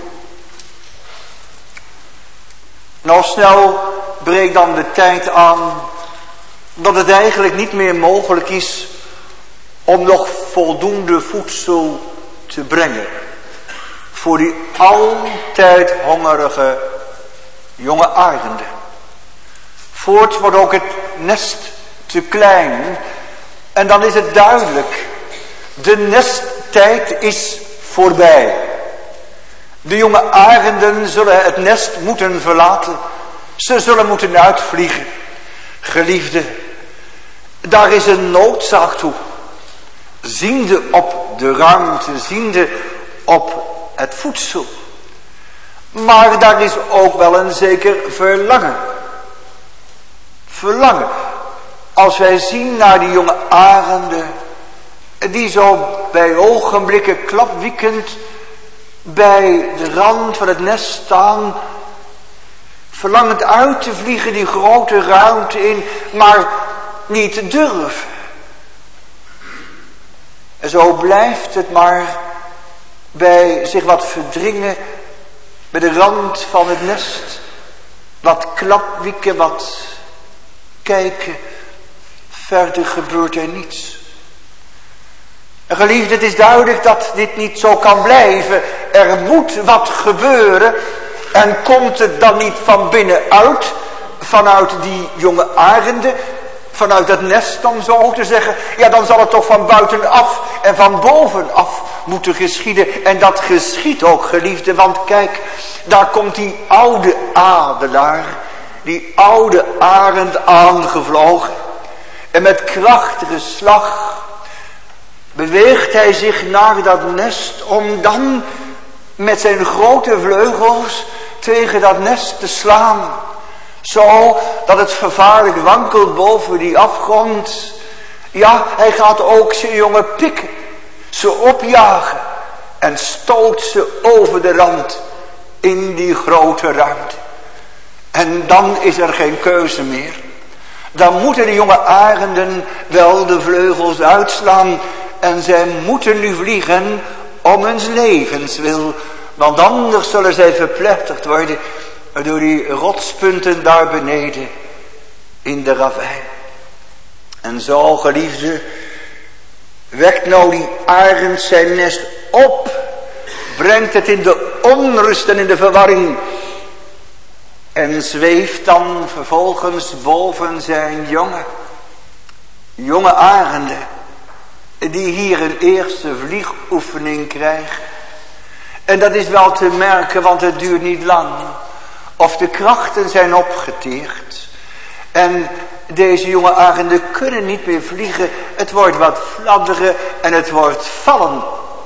Nou, snel breekt dan de tijd aan dat het eigenlijk niet meer mogelijk is om nog voldoende voedsel te brengen voor die altijd hongerige jonge arenden. Voort wordt ook het nest te klein en dan is het duidelijk, de nesttijd is voorbij. De jonge arenden zullen het nest moeten verlaten. Ze zullen moeten uitvliegen. Geliefde, daar is een noodzaak toe. Ziende op de ruimte, ziende op het voedsel. Maar daar is ook wel een zeker verlangen. Verlangen. Als wij zien naar die jonge arenden, die zo bij ogenblikken klapwiekend bij de rand van het nest staan, verlangend uit te vliegen die grote ruimte in, maar niet te durven. En zo blijft het maar bij zich wat verdringen bij de rand van het nest, wat klapwieken, wat kijken, verder gebeurt er niets. En geliefde, het is duidelijk dat dit niet zo kan blijven. Er moet wat gebeuren. En komt het dan niet van binnenuit, vanuit die jonge arenden, vanuit dat nest om zo te zeggen, ja, dan zal het toch van buitenaf en van bovenaf moeten geschieden. En dat geschiet ook, geliefde, want kijk, daar komt die oude adelaar, die oude arend aangevlogen. En met krachtige slag beweegt hij zich naar dat nest om dan met zijn grote vleugels tegen dat nest te slaan. Zo dat het vervaarlijk wankelt boven die afgrond. Ja, hij gaat ook zijn jongen pikken, ze opjagen en stoot ze over de rand in die grote ruimte. En dan is er geen keuze meer. Dan moeten de jonge arenden wel de vleugels uitslaan en zij moeten nu vliegen om hun levenswil. Want anders zullen zij verpletterd worden door die rotspunten daar beneden in de ravijn. En zo, geliefde, wekt nou die arend zijn nest op, brengt het in de onrust en in de verwarring en zweeft dan vervolgens boven zijn jonge, jonge arenden, die hier een eerste vliegoefening krijgen. En dat is wel te merken, want het duurt niet lang of de krachten zijn opgeteerd. En deze jonge arenden kunnen niet meer vliegen. Het wordt wat fladderen en het wordt vallen.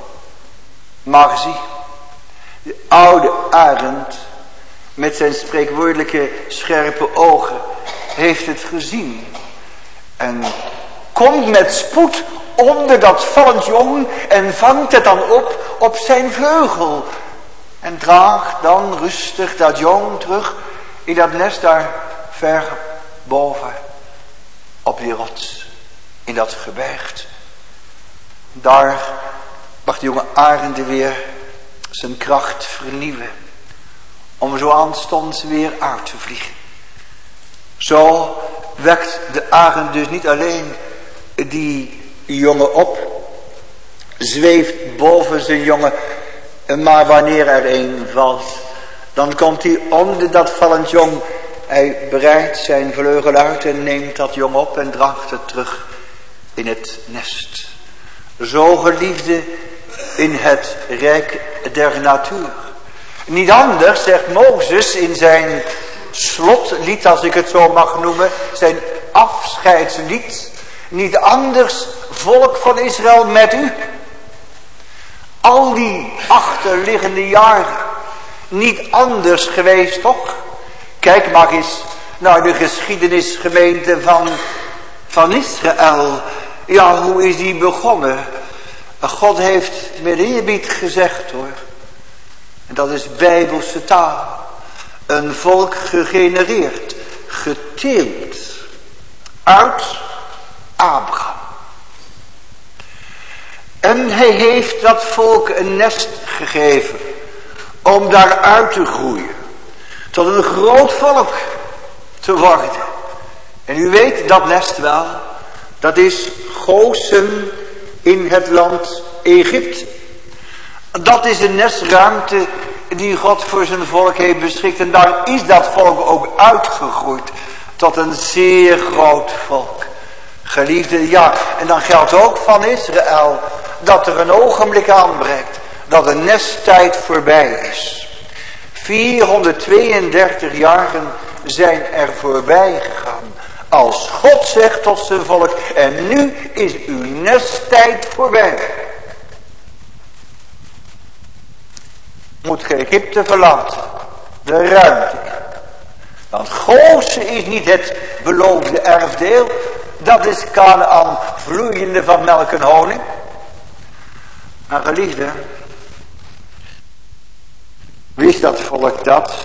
Maar zie, de oude arend met zijn spreekwoordelijke scherpe ogen heeft het gezien. En komt met spoed onder dat vallend jong en vangt het dan op op zijn vleugel. En draagt dan rustig dat jong terug in dat nest daar ver boven op die rots, in dat gebergte. Daar mag de jonge arende weer zijn kracht vernieuwen, om zo aanstonds weer uit te vliegen. Zo wekt de arend dus niet alleen die jongen op, zweeft boven zijn jongen, maar wanneer er een valt, dan komt hij onder dat vallend jong. Hij breidt zijn vleugel uit en neemt dat jong op en draagt het terug in het nest. Zo, geliefde, in het rijk der natuur. Niet anders, zegt Mozes in zijn slotlied, als ik het zo mag noemen, zijn afscheidslied. Niet anders, volk van Israël, met u. Al die achterliggende jaren. Niet anders geweest, toch? Kijk maar eens naar de geschiedenisgemeente van, van Israël. Ja, hoe is die begonnen? God heeft met eerbied gezegd, hoor. En dat is bijbelse taal. Een volk gegenereerd, geteeld uit Abraham. En hij heeft dat volk een nest gegeven om daaruit te groeien. Tot een groot volk te worden. En u weet dat nest wel. Dat is Gozen in het land Egypte. Dat is een nestruimte die God voor zijn volk heeft beschikt. En daar is dat volk ook uitgegroeid tot een zeer groot volk. Geliefde, ja, en dan geldt ook van Israël dat er een ogenblik aanbreekt dat de nesttijd voorbij is. vierhonderdtweeëndertig jaren zijn er voorbij gegaan. Als God zegt tot zijn volk, en nu is uw nesttijd voorbij. Moet ge Egypte verlaten, de ruimte. Want Gozen is niet het beloofde erfdeel. Dat is Kanaan, vloeiende van melk en honing. Maar geliefde, wist dat volk dat?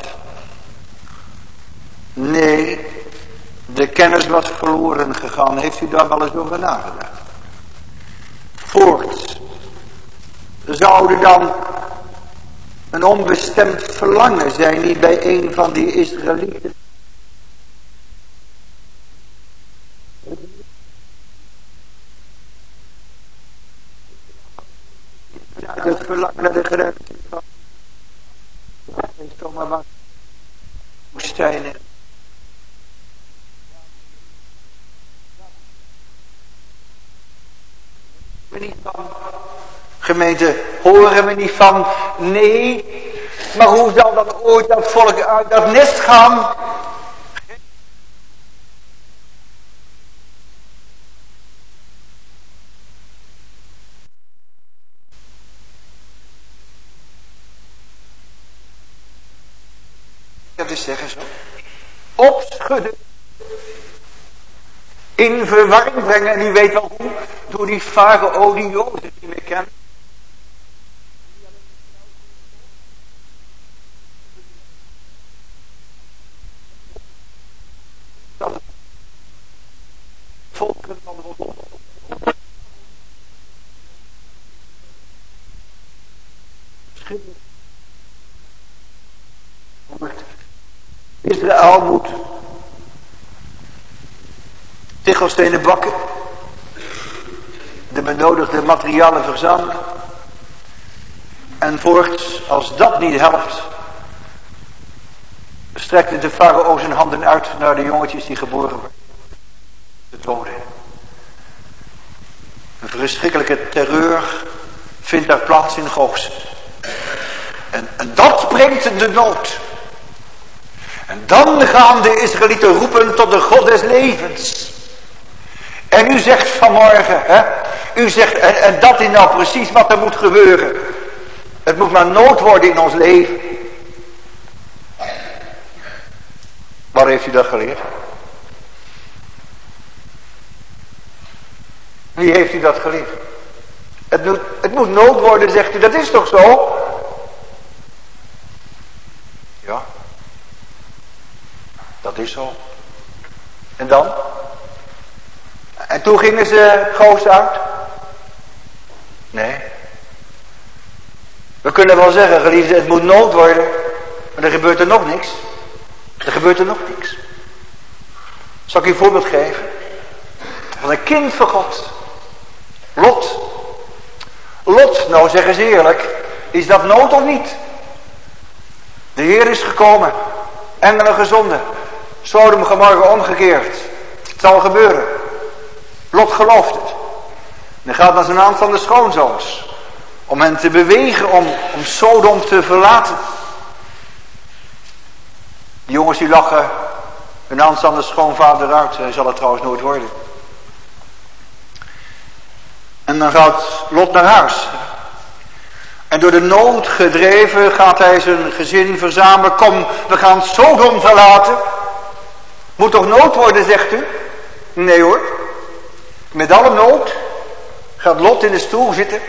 Nee, de kennis was verloren gegaan. Heeft u daar wel eens over nagedacht? Voort. Zou er dan een onbestemd verlangen zijn niet bij een van die Israëlieten? Het verlangen naar de grens van is toch maar wat woestijnen. We niet van gemeente, horen we niet van nee, maar hoe zal dan ooit dat volk uit dat nest gaan? Dat is zeggen zo. Opschudden. In verwarring brengen. En u weet wel hoe. Door die farao die Jozef niet meer kent. Dat het volken van de God. Israël moet tichelstenen bakken, de benodigde materialen verzamelen en voorts, als dat niet helpt, strekte de farao zijn handen uit naar de jongetjes die geboren worden, de doden. Een verschrikkelijke terreur vindt daar plaats in Gozen. En, en dat brengt de nood. En dan gaan de Israëlieten roepen tot de God des levens. En u zegt vanmorgen, hè, u zegt, en, en dat is nou precies wat er moet gebeuren. Het moet maar nood worden in ons leven. Waar heeft u dat geleerd? Wie heeft u dat geleerd? Het moet, het moet nood worden, zegt u, dat is toch zo? Ja. Dat is zo. En dan? En toen gingen ze Gozen uit? Nee. We kunnen wel zeggen, geliefde, het moet nood worden. Maar er gebeurt er nog niks. Er gebeurt er nog niks. Zal ik u een voorbeeld geven? Van een kind van God. Lot. Lot, nou zeggen ze eerlijk, is dat nood of niet? De Heer is gekomen. Engelen gezonden. Sodom Gomorra omgekeerd. Het zal gebeuren. Lot gelooft het. En hij gaat naar zijn aanstaande schoonzoons. Om hen te bewegen om, om Sodom te verlaten. Die jongens die lachen Een aanstaande schoonvader uit. Hij zal het trouwens nooit worden. En dan gaat Lot naar huis. En door de nood gedreven gaat hij zijn gezin verzamelen. Kom, we gaan Sodom verlaten. Moet toch nood worden, zegt u? Nee hoor. Met alle nood gaat Lot in de stoel zitten.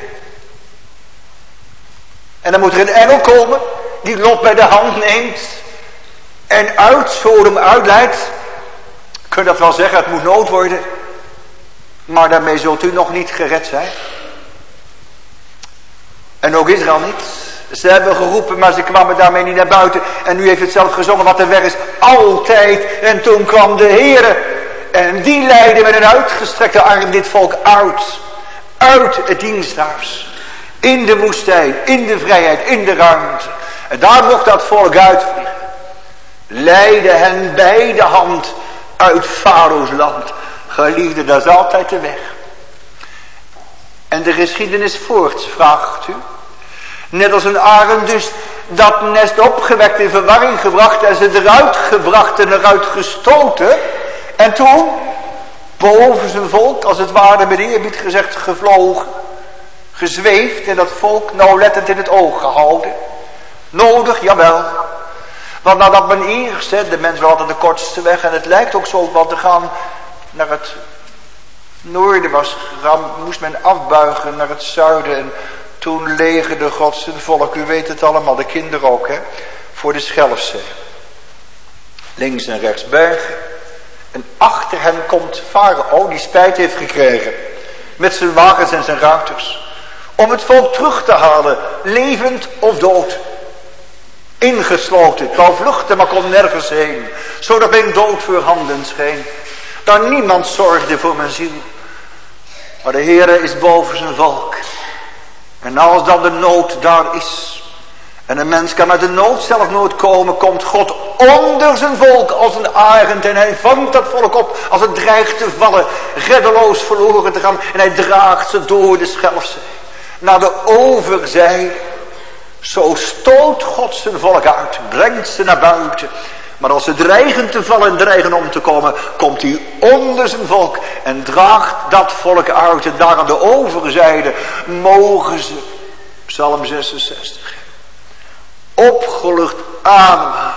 En dan moet er een engel komen die Lot bij de hand neemt. En uit Sodom uitleidt. Kun je dat wel zeggen, het moet nood worden. Maar daarmee zult u nog niet gered zijn. En ook Israël niet. Ze hebben geroepen, maar ze kwamen daarmee niet naar buiten. En nu heeft het zelf gezongen, wat er weg is, altijd. En toen kwam de Heere. En die leidde met een uitgestrekte arm dit volk uit. Uit het diensthuis. In de woestijn, in de vrijheid, in de ruimte. En daar mocht dat volk uitvliegen. Leidde hen bij de hand uit Farao's land. Geliefde, dat is altijd de weg. En de geschiedenis voorts, vraagt u. Net als een arend dus dat nest opgewekt, in verwarring gebracht en ze eruit gebracht en eruit gestoten. En toen, boven zijn volk, als het ware met eerbied gezegd, gevlogen. Gezweefd en dat volk nauwlettend in het oog gehouden. Nodig, jawel. Want nadat men eerst, hè, de mens wil altijd de kortste weg en het lijkt ook zo wat te gaan naar het noorden was gegaan, moest men afbuigen naar het zuiden. En toen legerde God zijn volk, u weet het allemaal, de kinderen ook, hè, voor de Schelfzee. Links en rechts bergen. En achter hen komt Farao, die spijt heeft gekregen. Met zijn wagens en zijn ruiters. Om het volk terug te halen, levend of dood. Ingesloten, het wou vluchten, maar kon nergens heen. Zodat men dood voor handen scheen. Daar niemand zorgde voor mijn ziel. Maar de Heere is boven zijn volk. En als dan de nood daar is. En een mens kan uit de nood zelf nooit komen. Komt God onder zijn volk als een arend. En hij vangt dat volk op als het dreigt te vallen. Reddeloos verloren te gaan. En hij draagt ze door de Schelfzee. Naar de overzijde. Zo stoot God zijn volk uit. Brengt ze naar buiten. Maar als ze dreigen te vallen en dreigen om te komen, komt hij onder zijn volk en draagt dat volk uit. En daar aan de overzijde mogen ze, Psalm zesenzestig, opgelucht ademhalen.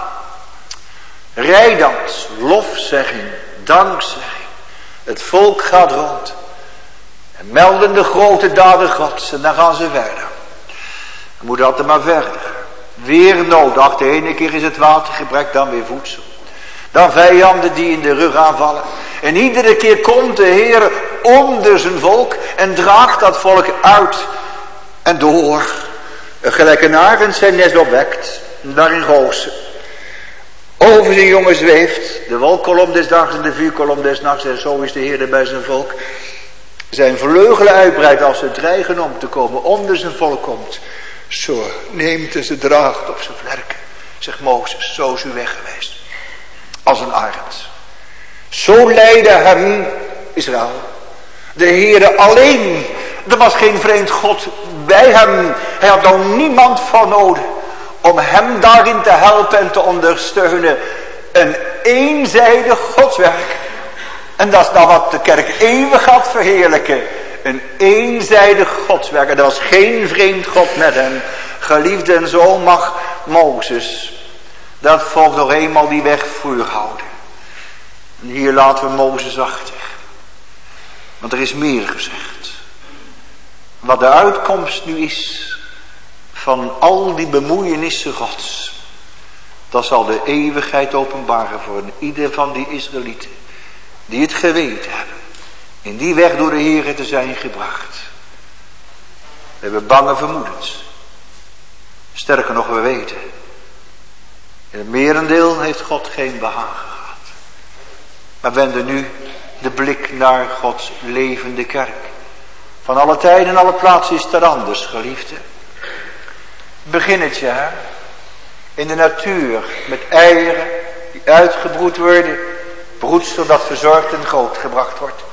Rijdans, lofzegging, dankzegging. Het volk gaat rond en melden de grote daden Gods en dan gaan ze verder. Dan moet altijd maar verder. Weer nood. Ach, de ene keer is het watergebrek, dan weer voedsel. Dan vijanden die in de rug aanvallen. En iedere keer komt de Heer onder zijn volk en draagt dat volk uit en door. Gelijk een arend zijn nest opwekt, daar in Goosen. Over zijn jongen zweeft, de wolkolom des dags en de vuurkolom des nachts. En zo is de Heer bij zijn volk. Zijn vleugelen uitbreidt als ze dreigen om te komen, onder zijn volk komt. Zo neemt en ze draagt op zijn vlerken, zegt Mozes, zo is u weg geweest. Als een arend. Zo leidde hem Israël. De Heere alleen. Er was geen vreemd God bij hem. Hij had nou niemand van nodig om hem daarin te helpen en te ondersteunen. Een eenzijdig godswerk. En dat is nou wat de kerk eeuwig gaat verheerlijken. Een eenzijdig godswerk. En er was geen vreemd God met hem. Geliefde, en zo mag Mozes dat volk nog eenmaal die weg voorhouden. En hier laten we Mozes achter. Want er is meer gezegd. Wat de uitkomst nu is van al die bemoeienissen Gods. Dat zal de eeuwigheid openbaren voor een ieder van die Israëlieten. Die het geweten hebben. In die weg door de Heer te zijn gebracht. We hebben bange vermoedens. Sterker nog, we weten. In het merendeel heeft God geen behagen gehad. Maar wenden nu de blik naar Gods levende kerk. Van alle tijden en alle plaatsen is dat anders, geliefde. Beginnetje, hè? In de natuur, met eieren die uitgebroed worden. Broedsel dat verzorgd en grootgebracht wordt.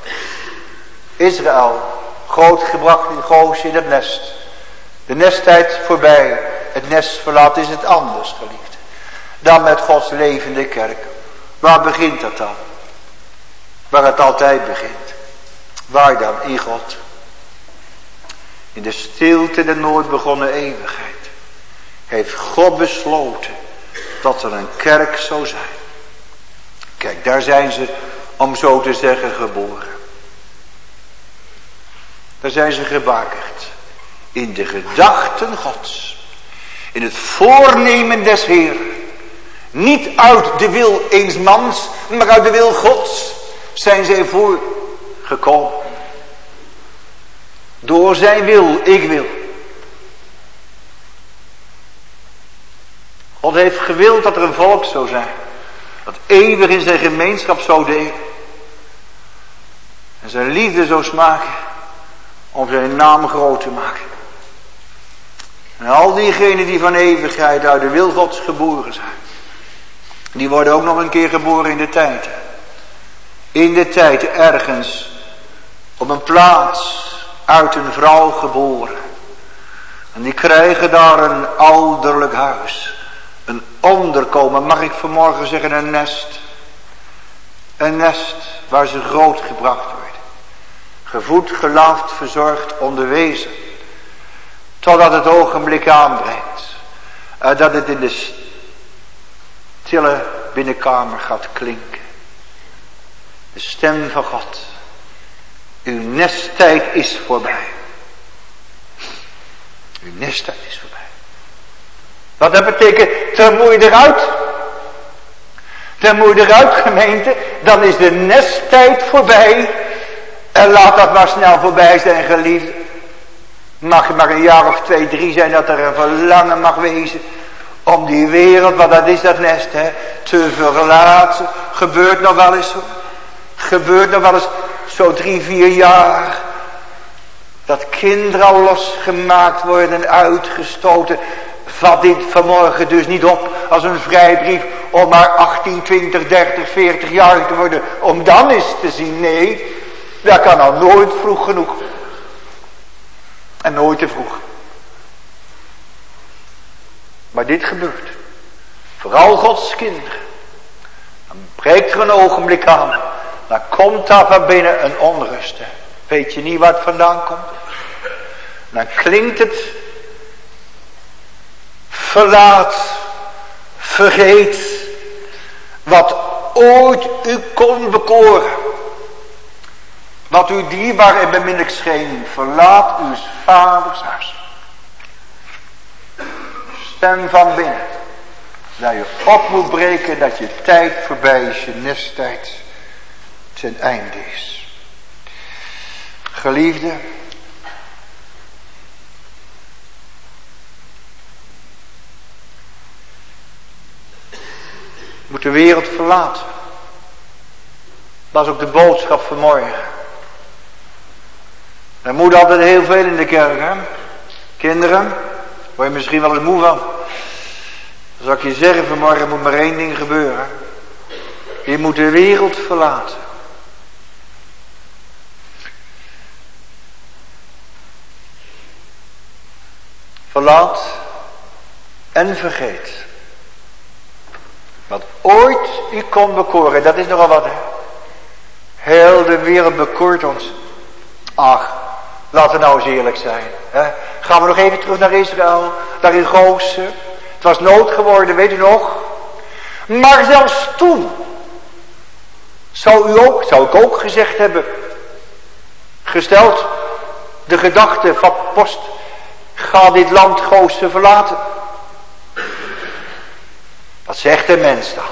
Israël, grootgebracht in Goshen in het nest. De nesttijd voorbij. Het nest verlaat is het anders, geliefde. Dan met Gods levende kerk. Waar begint dat dan? Waar het altijd begint. Waar dan? In God. In de stilte der nooit begonnen eeuwigheid heeft God besloten dat er een kerk zou zijn. Kijk, daar zijn ze, om zo te zeggen, geboren. Daar zijn ze gebakkerd. In de gedachten Gods. In het voornemen des Heeren. Niet uit de wil eens mans, maar uit de wil Gods zijn zij voorgekomen. Door zijn wil, ik wil. God heeft gewild dat er een volk zou zijn. Dat eeuwig in zijn gemeenschap zou delen. En zijn liefde zou smaken. Om zijn naam groot te maken. En al diegenen die van eeuwigheid uit de wil Gods geboren zijn. Die worden ook nog een keer geboren in de tijd. In de tijd ergens. Op een plaats. Uit een vrouw geboren. En die krijgen daar een ouderlijk huis. Een onderkomen, mag ik vanmorgen zeggen, een nest. Een nest waar ze groot gebracht worden. Gevoed, gelaafd, verzorgd, onderwezen. Totdat het ogenblik aanbreekt. Uh, dat het in de stille binnenkamer gaat klinken. De stem van God. Uw nesttijd is voorbij. Uw nesttijd is voorbij. Wat dat betekent, dan moet je eruit. Dan moet je eruit, gemeente. Dan is de nesttijd voorbij. En laat dat maar snel voorbij zijn, geliefde. Mag je maar een jaar of twee, drie zijn dat er een verlangen mag wezen. Om die wereld, wat dat is dat nest, hè, te verlaten. Gebeurt nog wel eens zo. Gebeurt nog wel eens zo drie, vier jaar. Dat kinderen al losgemaakt worden en uitgestoten. Vat dit vanmorgen dus niet op als een vrijbrief om maar achttien, twintig, dertig, veertig jaar te worden. Om dan eens te zien. Nee, dat kan al nooit vroeg genoeg. En nooit te vroeg. Maar dit gebeurt. Vooral Gods kinderen. Dan breekt er een ogenblik aan. Dan komt daar van binnen een onrust. Hè. Weet je niet waar het vandaan komt? Dan klinkt het. Verlaat. Vergeet. Wat ooit u kon bekoren. Wat u dierbaar en beminnelijk scheen. Verlaat uw vaders huis. Stem van binnen. Dat je op moet breken. Dat je tijd voorbij is. Je nesttijd ten einde is. Geliefde. Moet de wereld verlaten. Dat is ook de boodschap vanmorgen. Er moet altijd heel veel in de kerk, hè. Kinderen, word je misschien wel eens moe van. Dan zal ik je zeggen, vanmorgen moet maar één ding gebeuren. Je moet de wereld verlaten. Verlaat en vergeet. Wat ooit u kon bekoren, dat is nogal wat, hè. Heel de wereld bekoort ons. Ach, laten we nou eens eerlijk zijn. Hè? Gaan we nog even terug naar Israël, daar in Gozen. Het was nood geworden, weet u nog? Maar zelfs toen zou u ook, zou ik ook gezegd hebben, gesteld de gedachte van post, ga dit land Gozen verlaten. Wat zegt de mens dan?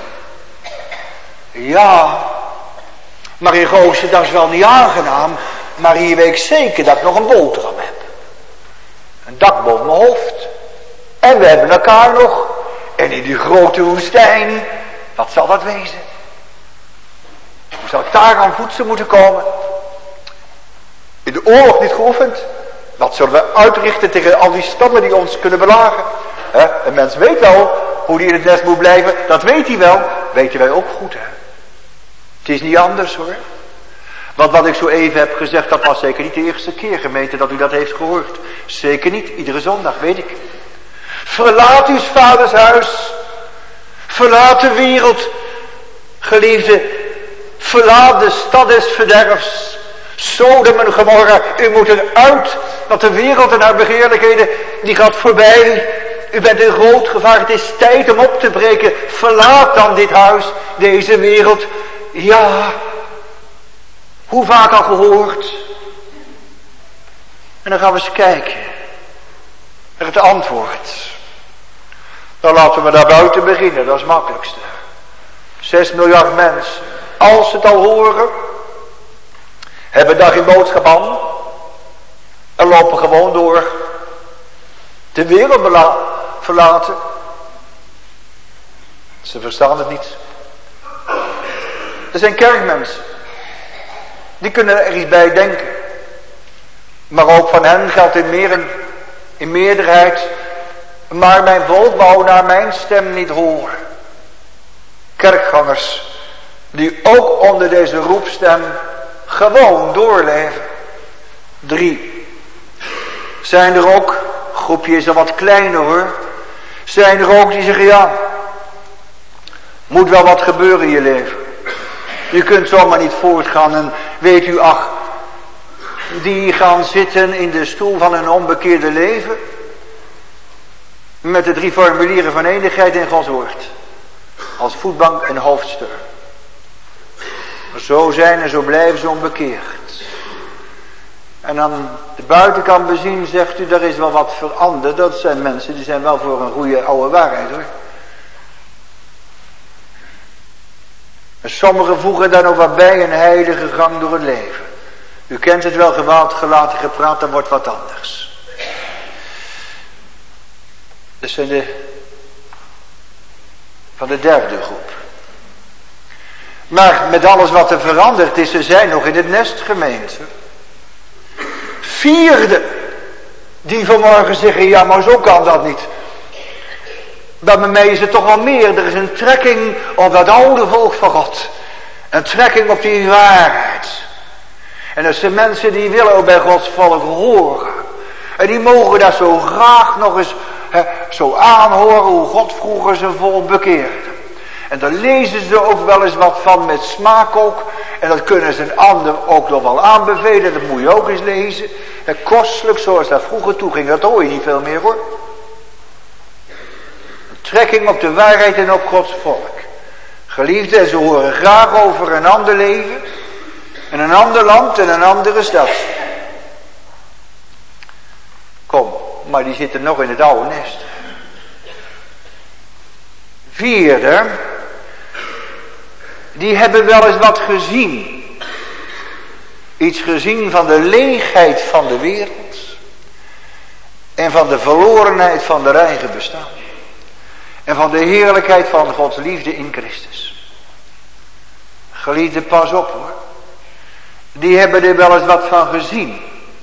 Ja, maar in Gozen, dat is wel niet aangenaam. Maar hier weet ik zeker dat ik nog een boterham heb. Een dak boven mijn hoofd. En we hebben elkaar nog. En in die grote woestijn. Wat zal dat wezen? Hoe zal ik daar aan voedsel moeten komen? In de oorlog niet geoefend. Wat zullen we uitrichten tegen al die stammen die ons kunnen belagen? He? Een mens weet wel hoe die in het nest moet blijven. Dat weet hij wel. Weten wij ook goed, hè? Het is niet anders, hoor. Want wat ik zo even heb gezegd, dat was zeker niet de eerste keer, gemeente, dat u dat heeft gehoord. Zeker niet, iedere zondag, weet ik. Verlaat uw vaders huis. Verlaat de wereld. Geliefde, verlaat de stad des verderfs. Sodom en Gomorra, u moet eruit, want de wereld en haar begeerlijkheden, die gaat voorbij. U bent in groot gevaar, het is tijd om op te breken. Verlaat dan dit huis, deze wereld. Ja, hoe vaak al gehoord. En dan gaan we eens kijken naar het antwoord. Dan laten we daar buiten beginnen, dat is het makkelijkste. Zes miljard mensen, als ze het al horen, hebben daar geen boodschap aan en lopen gewoon door. De wereld bela- verlaten. Ze verstaan het niet. Er zijn kerkmensen. Die kunnen er iets bij denken. Maar ook van hen geldt in, meer, in meerderheid. Maar mijn volk wou naar mijn stem niet horen. Kerkgangers. Die ook onder deze roepstem gewoon doorleven. Drie. Zijn er ook, groepje is al wat kleiner hoor. Zijn er ook die zeggen ja. Moet wel wat gebeuren in je leven. Je kunt zomaar niet voortgaan en weet u ach. Die gaan zitten in de stoel van een onbekeerde leven. Met de drie formulieren van enigheid in Gods woord. Als voetbank en hoofdsteun. Zo zijn en zo blijven ze onbekeerd. En aan de buitenkant bezien zegt u, er is wel wat veranderd. Dat zijn mensen die zijn wel voor een goede oude waarheid hoor. En sommigen voegen daar nog wat bij, een heilige gang door het leven. U kent het wel, gewaald, gelaten, gepraat, dan wordt wat anders. Dat zijn de van de derde groep. Maar met alles wat er veranderd is, ze zijn nog in het nest gemeente. Vierde, die vanmorgen zeggen, ja maar zo kan dat niet. Bij mij is het toch wel meer, er is een trekking op dat oude volk van God. Een trekking op die waarheid. En dat zijn mensen die willen ook bij Gods volk horen. En die mogen dat zo graag nog eens he, zo aanhoren hoe God vroeger zijn volk bekeerde. En daar lezen ze ook wel eens wat van met smaak ook. En dat kunnen ze een ander ook nog wel aanbevelen. Dat moet je ook eens lezen. En kostelijk zoals dat vroeger toe ging, dat hoor je niet veel meer hoor. Een trekking op de waarheid en op Gods volk. Geliefden, ze horen graag over een ander leven. En een ander land en een andere stad. Kom, maar die zitten nog in het oude nest. Vierde, die hebben wel eens wat gezien. Iets gezien van de leegheid van de wereld. En van de verlorenheid van de eigen bestaan. En van de heerlijkheid van Gods liefde in Christus. Geliefde, pas op hoor. Die hebben er wel eens wat van gezien.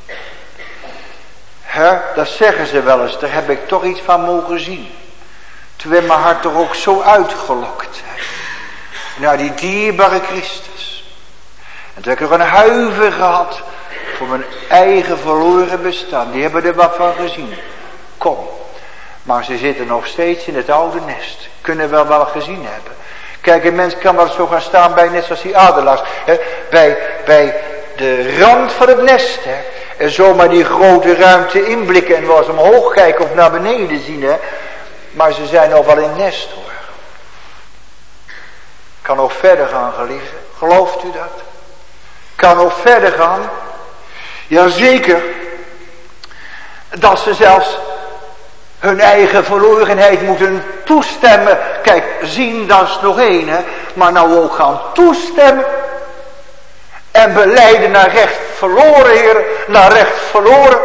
He, dat zeggen ze wel eens. Daar heb ik toch iets van mogen zien. Terwijl mijn hart toch ook zo uitgelokt. He. Naar die dierbare Christus. En toen heb ik er een huiver gehad. Voor mijn eigen verloren bestaan. Die hebben er wat van gezien. Kom. Maar ze zitten nog steeds in het oude nest. Kunnen wel wel gezien hebben. Kijk, een mens kan wel zo gaan staan bij, net zoals die adelaars. Hè, bij, bij de rand van het nest. Hè, en zomaar die grote ruimte inblikken. En wel eens omhoog kijken of naar beneden zien. Hè. Maar ze zijn nog wel in het nest hoor. Kan nog verder gaan, geliefde. Gelooft u dat? Kan nog verder gaan. Jazeker. Dat ze zelfs hun eigen verlorenheid moeten toestemmen. Kijk, zien dat is nog één, hè. Maar nou ook gaan toestemmen. En belijden naar recht verloren, heren. Naar recht verloren.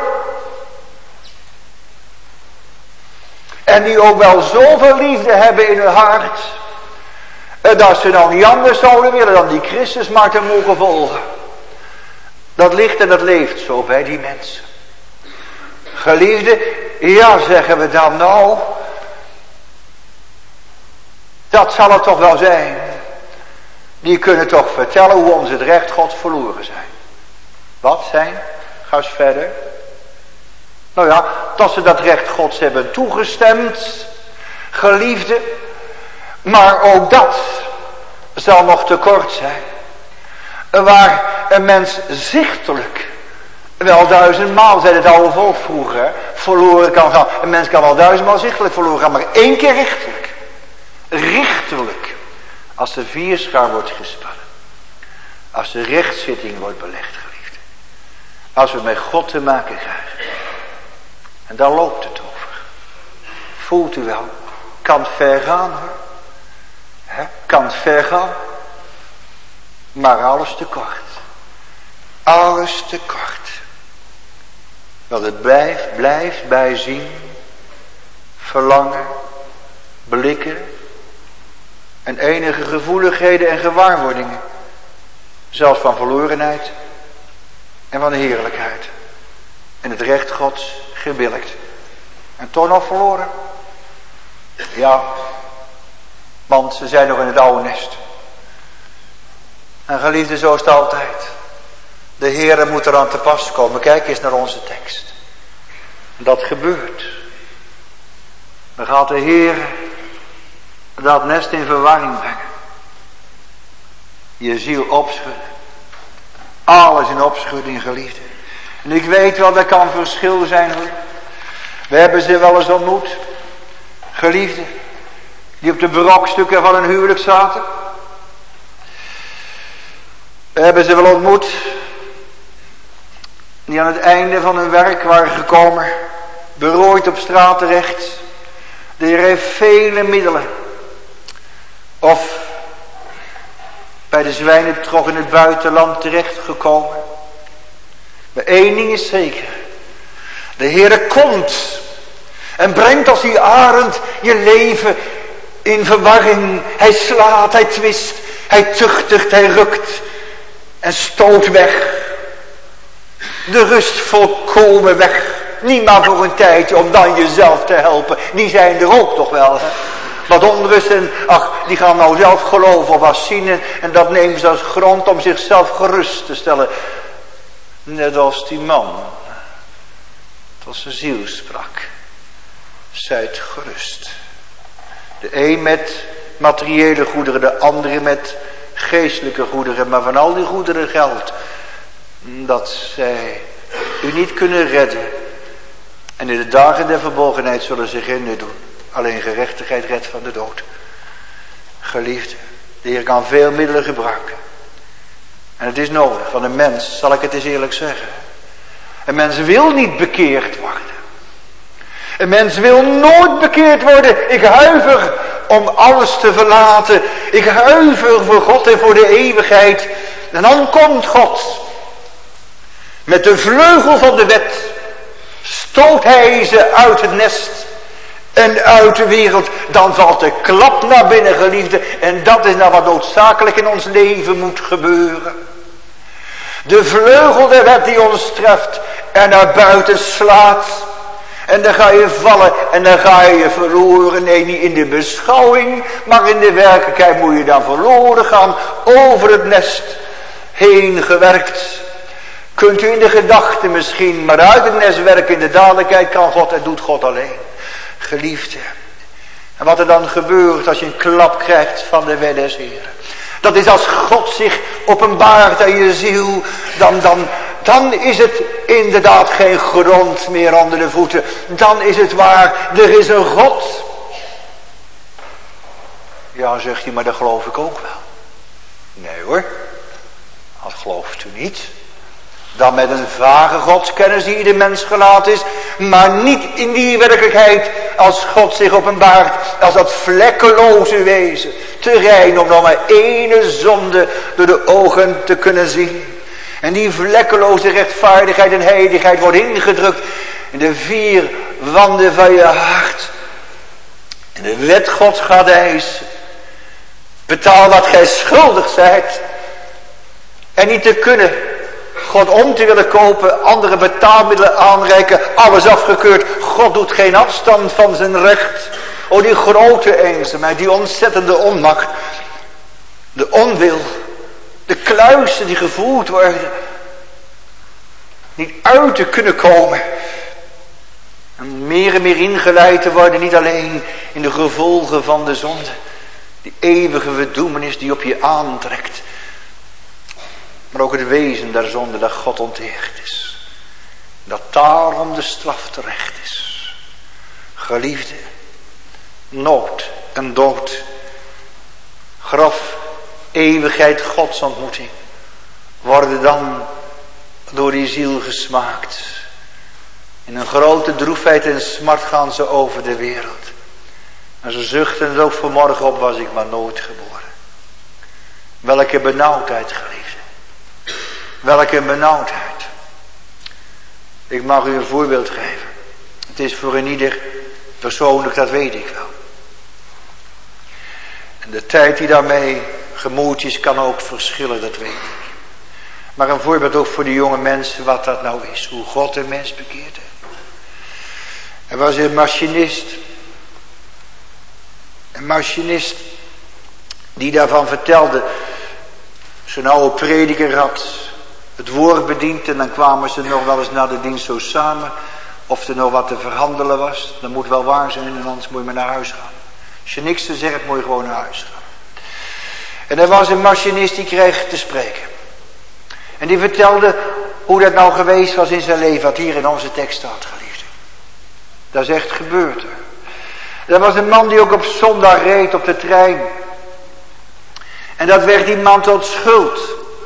En die ook wel zoveel liefde hebben in hun hart. Dat ze nou niet anders zouden willen dan die Christus maar te mogen volgen. Dat ligt en dat leeft zo bij die mensen. Geliefde, ja zeggen we dan nou. Dat zal het toch wel zijn. Die kunnen toch vertellen hoe ons het recht Gods verloren zijn. Wat zijn? Ga eens verder. Nou ja, dat ze dat recht Gods hebben toegestemd. Geliefde. Maar ook dat zal nog te kort zijn. Waar een mens zichtelijk, wel duizendmaal, zei het oude volk vroeger, verloren kan gaan. Een mens kan wel duizendmaal zichtelijk verloren gaan, maar één keer richtelijk. Richtelijk. Als de vierschaar wordt gespannen. Als de rechtszitting wordt belegd, geliefde. Als we met God te maken krijgen. En daar loopt het over. Voelt u wel? Kan het ver gaan hoor. He? Kan het ver gaan. Maar alles te kort. Alles te kort. Want het blijft, blijft bij zien. Verlangen. Blikken. En enige gevoeligheden en gewaarwordingen. Zelfs van verlorenheid. En van de heerlijkheid. En het recht Gods gebillijkt. En toch nog verloren. Ja. Want ze zijn nog in het oude nest. En geliefde, zo is het altijd. De Heere moet eraan te pas komen. Kijk eens naar onze tekst. Dat gebeurt. Dan gaat de Heere dat nest in verwarring brengen. Je ziel opschudden. Alles in opschudding, geliefde. En ik weet wel, dat kan verschil zijn hoor. We hebben ze wel eens ontmoet. Geliefden. Die op de brokstukken van een huwelijk zaten. We hebben ze wel ontmoet. Die aan het einde van hun werk waren gekomen. Berooid op straat terecht. De Heer heeft vele middelen. Of bij de zwijnentrog in het buitenland terechtgekomen. Maar één ding is zeker. De Heere komt. En brengt als die arend je leven in verwarring. Hij slaat, hij twist, hij tuchtigt, hij rukt. En stoot weg. De rust volkomen weg. Niet maar voor een tijdje om dan jezelf te helpen. Die zijn er ook toch wel. Hè? Wat onrust en ach, die gaan nou zelf geloven of afzien. En dat nemen ze als grond om zichzelf gerust te stellen. Net als die man. Tot zijn ziel sprak. Zijt gerust. De een met materiële goederen, de andere met geestelijke goederen. Maar van al die goederen geldt dat zij u niet kunnen redden. En in de dagen der verborgenheid zullen ze geen nut doen. Alleen gerechtigheid redt van de dood. Geliefde, de Heer kan veel middelen gebruiken. En het is nodig van een mens, zal ik het eens eerlijk zeggen. Een mens wil niet bekeerd worden. Een mens wil nooit bekeerd worden. Ik huiver om alles te verlaten. Ik huiver voor God en voor de eeuwigheid. En dan komt God. Met de vleugel van de wet stoot hij ze uit het nest en uit de wereld. Dan valt de klap naar binnen, geliefde. En dat is nou wat noodzakelijk in ons leven moet gebeuren. De vleugel der wet die ons treft en naar buiten slaat. En dan ga je vallen en dan ga je verloren. Nee, niet in de beschouwing, maar in de werkelijkheid moet je dan verloren gaan. Over het nest heen gewerkt. Kunt u in de gedachten misschien, maar uit het nest werken in de dadelijkheid kan God en doet God alleen. Geliefde. En wat er dan gebeurt als je een klap krijgt van de wet des Heren. Dat is als God zich openbaart aan je ziel. Dan, dan, dan is het inderdaad geen grond meer onder de voeten. Dan is het waar. Er is een God. Ja, zegt hij, maar dat geloof ik ook wel. Nee hoor. Dat gelooft u niet. Dan met een vage godskennis die ieder mens gelaten is. Maar niet in die werkelijkheid als God zich openbaart. Als dat vlekkeloze wezen. Te rein om nog maar ene zonde door de ogen te kunnen zien. En die vlekkeloze rechtvaardigheid en heiligheid wordt ingedrukt in de vier wanden van je hart. En de wet Gods gaat eisen. Betaal wat gij schuldig zijt. En niet te kunnen God om te willen kopen, andere betaalmiddelen aanreiken, alles afgekeurd. God doet geen afstand van zijn recht. O, die grote eenzaamheid, die ontzettende onmacht, de onwil, de kluizen die gevoeld worden, niet uit te kunnen komen. En meer en meer ingeleid te worden, niet alleen in de gevolgen van de zonde, Die eeuwige verdoemenis die op je aantrekt. Maar ook het wezen der zonde dat God onteerd is. Dat daarom de straf terecht is. Geliefde, nood en dood. Graf, eeuwigheid, godsontmoeting. Worden dan door die ziel gesmaakt. In een grote droefheid en smart gaan ze over de wereld. En ze zuchten het ook vanmorgen op, was ik maar nooit geboren. Welke benauwdheid, geliefde. Welke benauwdheid. Ik mag u een voorbeeld geven. Het is voor een ieder persoonlijk, dat weet ik wel. En de tijd die daarmee gemoeid is, kan ook verschillen, dat weet ik. Maar een voorbeeld ook voor de jonge mensen, wat dat nou is. Hoe God de mens bekeert heeft. Er was een machinist. Een machinist die daarvan vertelde. Zo'n oude prediker had het woord bediend en dan kwamen ze nog wel eens na de dienst zo samen. Of er nog wat te verhandelen was. Dat moet wel waar zijn en anders moet je maar naar huis gaan. Als je niks te zeggen hebt, moet je gewoon naar huis gaan. En er was een machinist die kreeg te spreken. En die vertelde hoe dat nou geweest was in zijn leven. Wat hier in onze tekst staat, geliefde. Dat is echt gebeurd. Hè? Er was een man die ook op zondag reed op de trein. En dat werd die man tot schuld.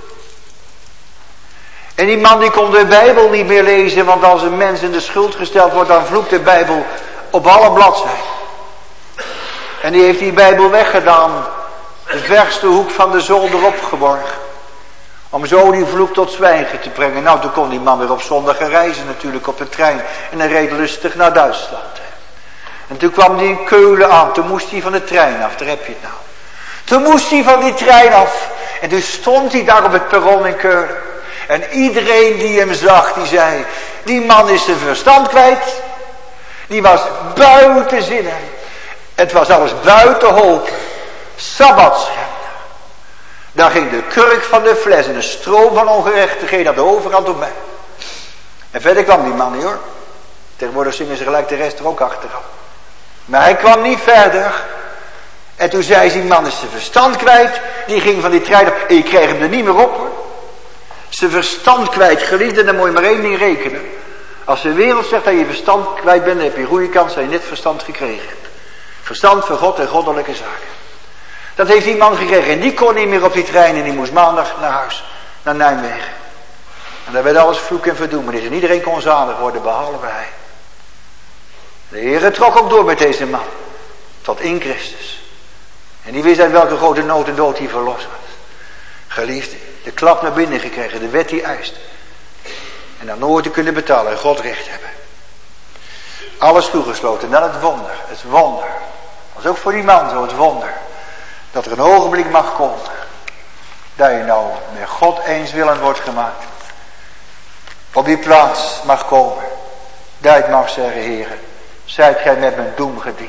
En die man die kon de Bijbel niet meer lezen. Want als een mens in de schuld gesteld wordt, dan vloekt de Bijbel op alle bladzijden. En die heeft die Bijbel weggedaan. De verste hoek van de zolder opgeborgen. Om zo die vloek tot zwijgen te brengen. Nou, toen kon die man weer op zondag gaan reizen natuurlijk op de trein. En hij reed lustig naar Duitsland. En toen kwam hij in Keulen aan. Toen moest hij van de trein af. Daar heb je het nou. Toen moest hij van die trein af. En toen stond hij daar op het perron in Keulen. En iedereen die hem zag, die zei... Die man is zijn verstand kwijt. Die was buiten zinnen. Het was alles buiten hoop. Sabbatschender. Daar ging de kurk van de fles en de stroom van ongerechtigheden aan de overkant op mij. En verder kwam die man niet hoor. Tegenwoordig zingen ze gelijk de rest er ook achteraan. Maar hij kwam niet verder. En toen zei ze, die man is zijn verstand kwijt. Die ging van die trein op. Ik kreeg hem er niet meer op hoor. Zijn verstand kwijt, geliefde, dan moet je maar één ding rekenen. Als de wereld zegt dat je verstand kwijt bent, dan heb je een goede kans dat je net verstand gekregen hebt. Verstand van God en goddelijke zaken. Dat heeft die man gekregen. En die kon niet meer op die trein en die moest maandag naar huis. Naar Nijmegen. En daar werd alles vloek en verdoemenis. En iedereen kon zalig worden, behalve hij. De Heere trok ook door met deze man. Tot in Christus. En die wist uit welke grote nood en dood hij verlost had. Geliefde, de klap naar binnen gekregen. De wet die eist. En dan nooit te kunnen betalen en God recht hebben. Alles toegesloten. En dan het wonder. Het wonder. Dat was ook voor die man zo, het wonder. Dat er een ogenblik mag komen. Dat je nou met God eenswillend wordt gemaakt. Op die plaats mag komen. Dat je mag zeggen, Heere. Zijt gij met mijn doem gediend.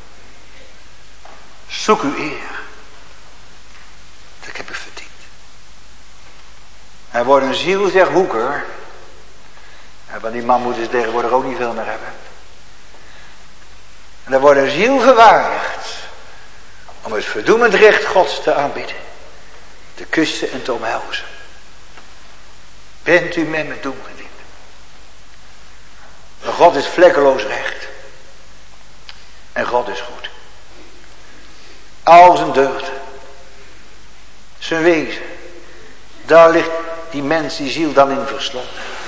Zoek uw eer. Dat heb ik verdiend. Hij wordt een ziel, zegt Hoeker. Ja, want die man moet dus tegenwoordig ook niet veel meer hebben. En er wordt een ziel gewaardigd. Om het verdoemend recht Gods te aanbieden. Te kussen en te omhelzen. Bent u met mijn doem gediend. Maar God is vlekkeloos recht. En God is goed. Al zijn deugden. Zijn wezen. Daar ligt die mens, die ziel dan in verslonden.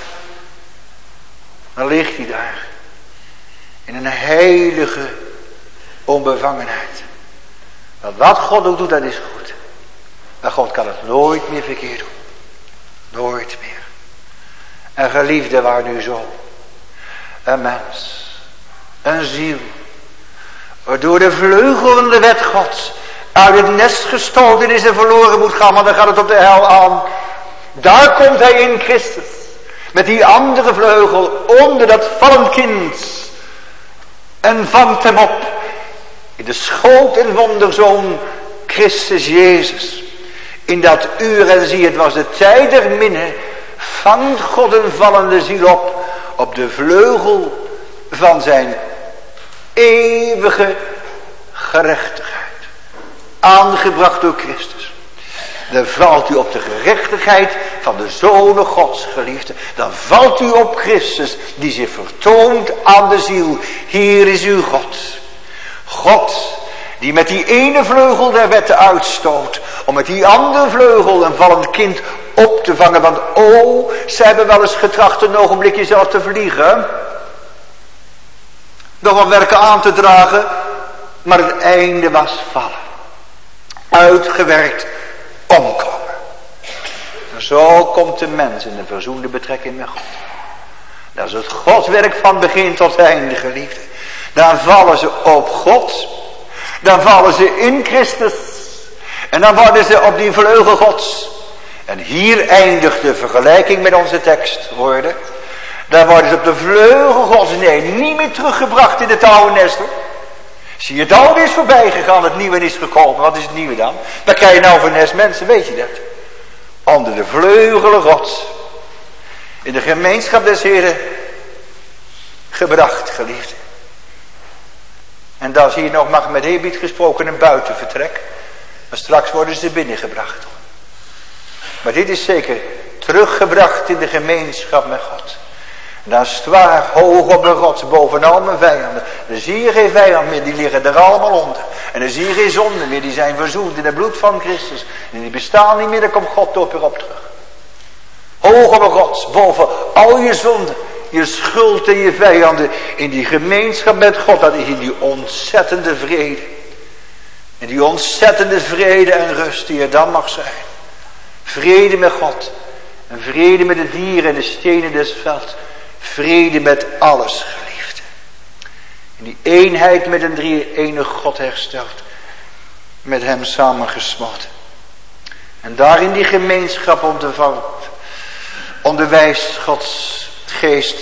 Dan ligt hij daar. In een heilige onbevangenheid. Want wat God ook doet, dat is goed. Maar God kan het nooit meer verkeerd doen. Nooit meer. En geliefde waar nu zo. Een mens. Een ziel. Waardoor de vleugel van de wet Gods uit het nest gestoten is en verloren moet gaan. Maar dan gaat het op de hel aan. Daar komt hij in Christus. Met die andere vleugel onder dat vallend kind. En vangt hem op. In de schoot en wonderzoon Christus Jezus. In dat uur, en zie het was de tijd der minne. Vangt God een vallende ziel op. Op de vleugel van zijn eeuwige gerechtigheid. aangebracht door Christus. Dan valt u op de gerechtigheid van de Zonen Gods, geliefde. Dan valt u op Christus, die zich vertoont aan de ziel. Hier is uw God. God, die met die ene vleugel der wetten uitstoot, om met die andere vleugel een vallend kind op te vangen. Want oh, ze hebben wel eens getracht een ogenblikje zelf te vliegen. Nog wat werken aan te dragen, maar het einde was vallen. Uitgewerkt omkomen. En zo komt de mens in een verzoende betrekking met God. Dat is het Godswerk van begin tot einde, geliefde. Dan vallen ze op God. Dan vallen ze in Christus. En dan worden ze op die vleugel Gods. En hier eindigt de vergelijking met onze tekst, hoorde. Dan worden ze op de vleugel Gods. Nee, niet meer teruggebracht in het oude nest, hoor. Zie je, het oude is voorbij gegaan, het nieuwe is gekomen. Wat is het nieuwe dan? Wat krijg je nou voor nest mensen, weet je dat? Onder de vleugelen Gods. In de gemeenschap des Heren gebracht, geliefde. En dan zie je nog, mag met eerbied gesproken, een buitenvertrek. Maar straks worden ze binnengebracht. Maar dit is zeker teruggebracht in de gemeenschap met God. En dan is het waar, hoog op de rots, boven al mijn vijanden. Dan zie je geen vijand meer, die liggen er allemaal onder. En dan zie je geen zonde meer, die zijn verzoend in het bloed van Christus. En die bestaan niet meer, dan komt God op weer op terug. Hoog op de rots, boven al je zonden, je schuld en je vijanden. In die gemeenschap met God, dat is in die ontzettende vrede. En die ontzettende vrede en rust die er dan mag zijn. Vrede met God. En vrede met de dieren en de stenen des velds. Vrede met alles, geliefde. En die eenheid met een drie-enige God hersteld. Met hem samengesmolten. En daar in die gemeenschap ondervangt. Onderwijst Gods geest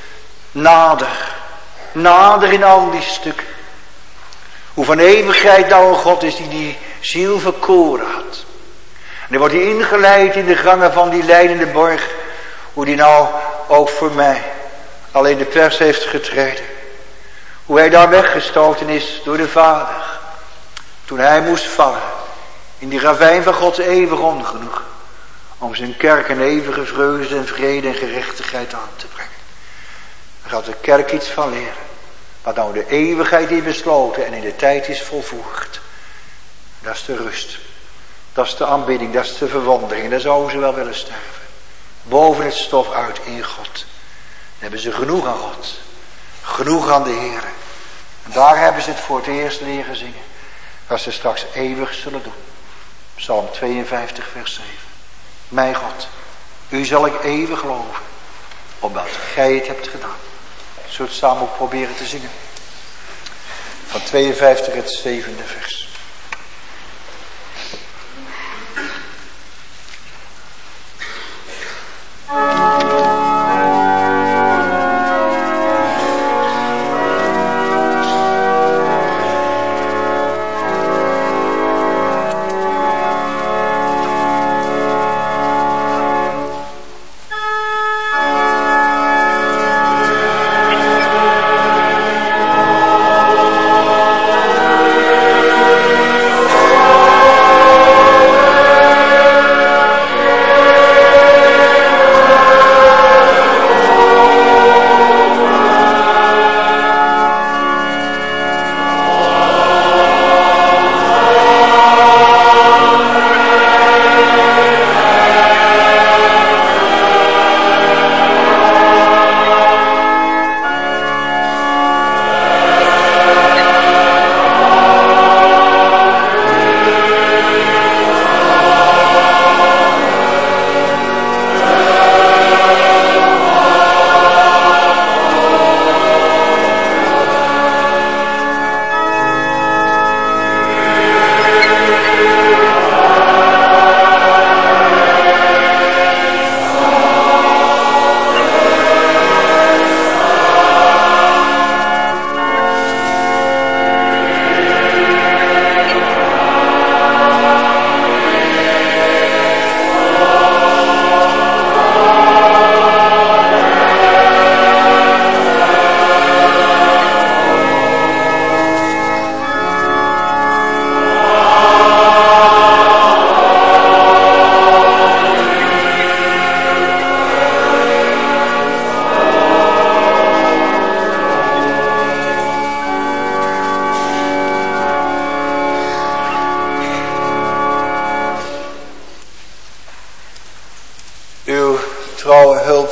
nader. Nader in al die stukken. Hoe van eeuwigheid nou een God is die die ziel verkoren had. En dan wordt hij ingeleid in de gangen van die lijdende borg. Hoe die nou ook voor mij alleen de pers heeft getreden. Hoe hij daar weggestoten is door de Vader. Toen hij moest vallen in die ravijn van Gods eeuwig ongenoegen. Om zijn kerk een eeuwige vreugde en vrede en gerechtigheid aan te brengen. Daar gaat de kerk iets van leren. Wat nou de eeuwigheid is besloten en in de tijd is volvoerd. Dat is de rust. Dat is de aanbidding, dat is de verwondering. Daar zouden ze wel willen sterven. Boven het stof uit in God. Dan hebben ze genoeg aan God. Genoeg aan de Heer. En daar hebben ze het voor het eerst leren zingen. Dat ze straks eeuwig zullen doen. Psalm tweeënvijftig vers zeven. Mijn God, u zal ik eeuwig geloven. Omdat gij het hebt gedaan. Zullen we het samen ook proberen te zingen. Van tweeënvijftig het zevende vers. Thank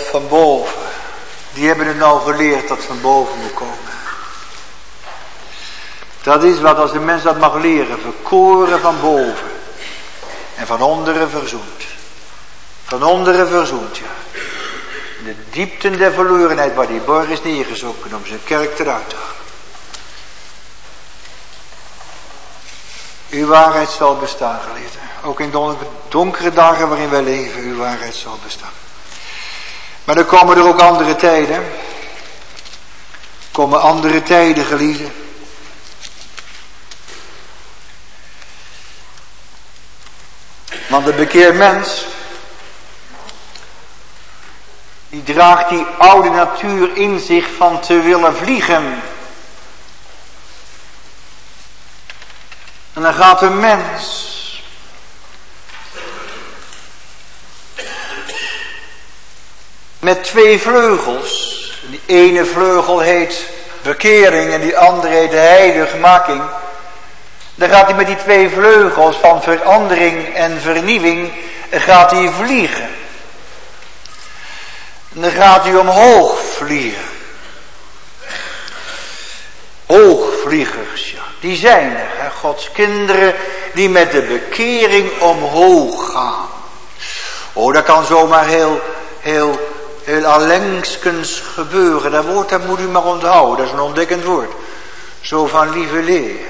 van boven. Die hebben het nou geleerd dat van boven moet komen. Dat is wat als de mens dat mag leren. Verkoren van boven. En van onderen verzoend. Van onderen verzoend, ja. De diepten der verlorenheid waar die borg is neergezonken om zijn kerk eruit te halen. Uw waarheid zal bestaan, geliefden. Ook in donkere dagen waarin wij leven, uw waarheid zal bestaan. Maar dan komen er ook andere tijden. Komen andere tijden, geliefden. Want de bekeerd mens, die draagt die oude natuur in zich van te willen vliegen. En dan gaat een mens met twee vleugels. Die ene vleugel heet bekering en die andere heet de heiligmaking. Dan gaat hij met die twee vleugels van verandering en vernieuwing, gaat hij vliegen. En dan gaat hij omhoog vliegen. Hoogvliegers, ja. Die zijn er, hè? Gods kinderen die met de bekering omhoog gaan. Oh, dat kan zomaar heel, heel, heel allengskens gebeuren. Dat woord, dat moet u maar onthouden. Dat is een ontdekkend woord. Zo van lieverlee.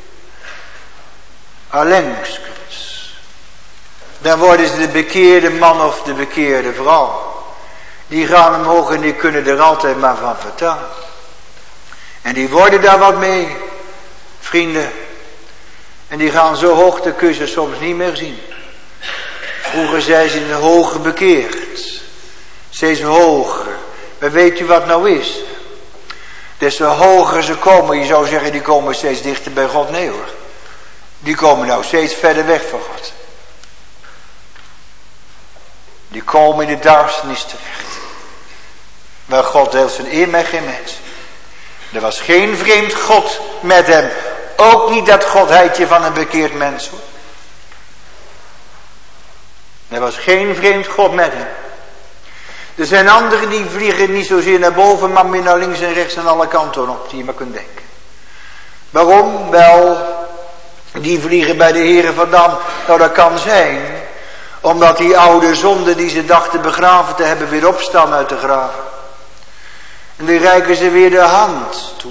Allengskens. Dan worden ze de bekeerde man of de bekeerde vrouw. Die gaan omhoog en die kunnen er altijd maar van vertellen. En die worden daar wat mee, vrienden. En die gaan zo hoog, dat kun je ze soms niet meer zien. Vroeger zijn ze in de hoge bekeerd. Steeds hoger. Maar weet u wat nou is? Des te hoger ze komen, je zou zeggen die komen steeds dichter bij God. Nee hoor. Die komen nou steeds verder weg van God. Die komen in de duisternis terecht. Maar God deelt zijn eer met geen mens. Er was geen vreemd God met hem. Ook niet dat godheidje van een bekeerd mens. Hoor. Er was geen vreemd God met hem. Er zijn anderen die vliegen niet zozeer naar boven, maar meer naar links en rechts en alle kanten op, die je maar kunt denken. Waarom? Wel, die vliegen bij de Heere vandaan. Nou, dat kan zijn, omdat die oude zonden die ze dachten begraven te hebben, weer opstaan uit de graven. En die reiken ze weer de hand toe.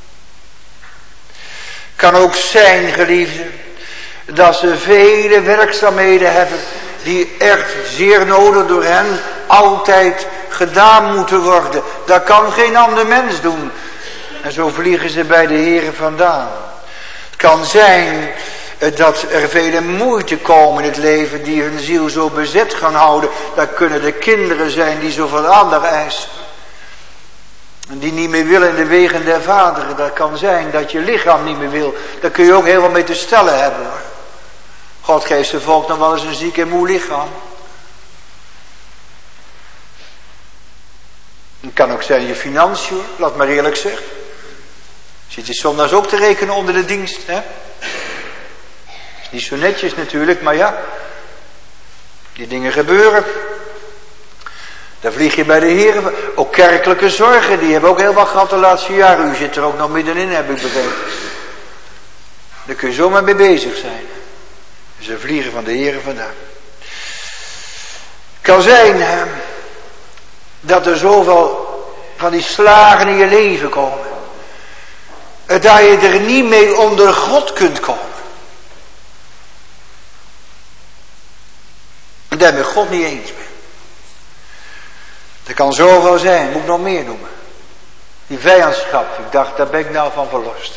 Kan ook zijn, geliefden, dat ze vele werkzaamheden hebben die echt zeer nodig door hen altijd gedaan moeten worden. Dat kan geen ander mens doen. En zo vliegen ze bij de Heere vandaan. Het kan zijn dat er vele moeite komen in het leven die hun ziel zo bezet gaan houden. Dat kunnen de kinderen zijn die zoveel aandacht eisen. En die niet meer willen in de wegen der vaderen. Dat kan zijn dat je lichaam niet meer wil. Daar kun je ook heel wat mee te stellen hebben hoor. God geeft zijn volk nog wel eens een ziek en moe lichaam. Het kan ook zijn je financiën, laat maar eerlijk zeggen. Zit je zondags ook te rekenen onder de dienst, hè? Is niet zo netjes natuurlijk, maar ja. Die dingen gebeuren. Dan vlieg je bij de Heer. Ook kerkelijke zorgen, die hebben ook heel wat gehad de laatste jaren. U zit er ook nog middenin, heb ik begrepen. Daar kun je zomaar mee bezig zijn. Ze vliegen van de Heer vandaan. Kan zijn hè, dat er zoveel van die slagen in je leven komen. Dat je er niet mee onder God kunt komen. En daar met God niet eens bent. Er kan zoveel zijn, moet ik nog meer noemen. Die vijandschap, ik dacht, daar ben ik nou van verlost.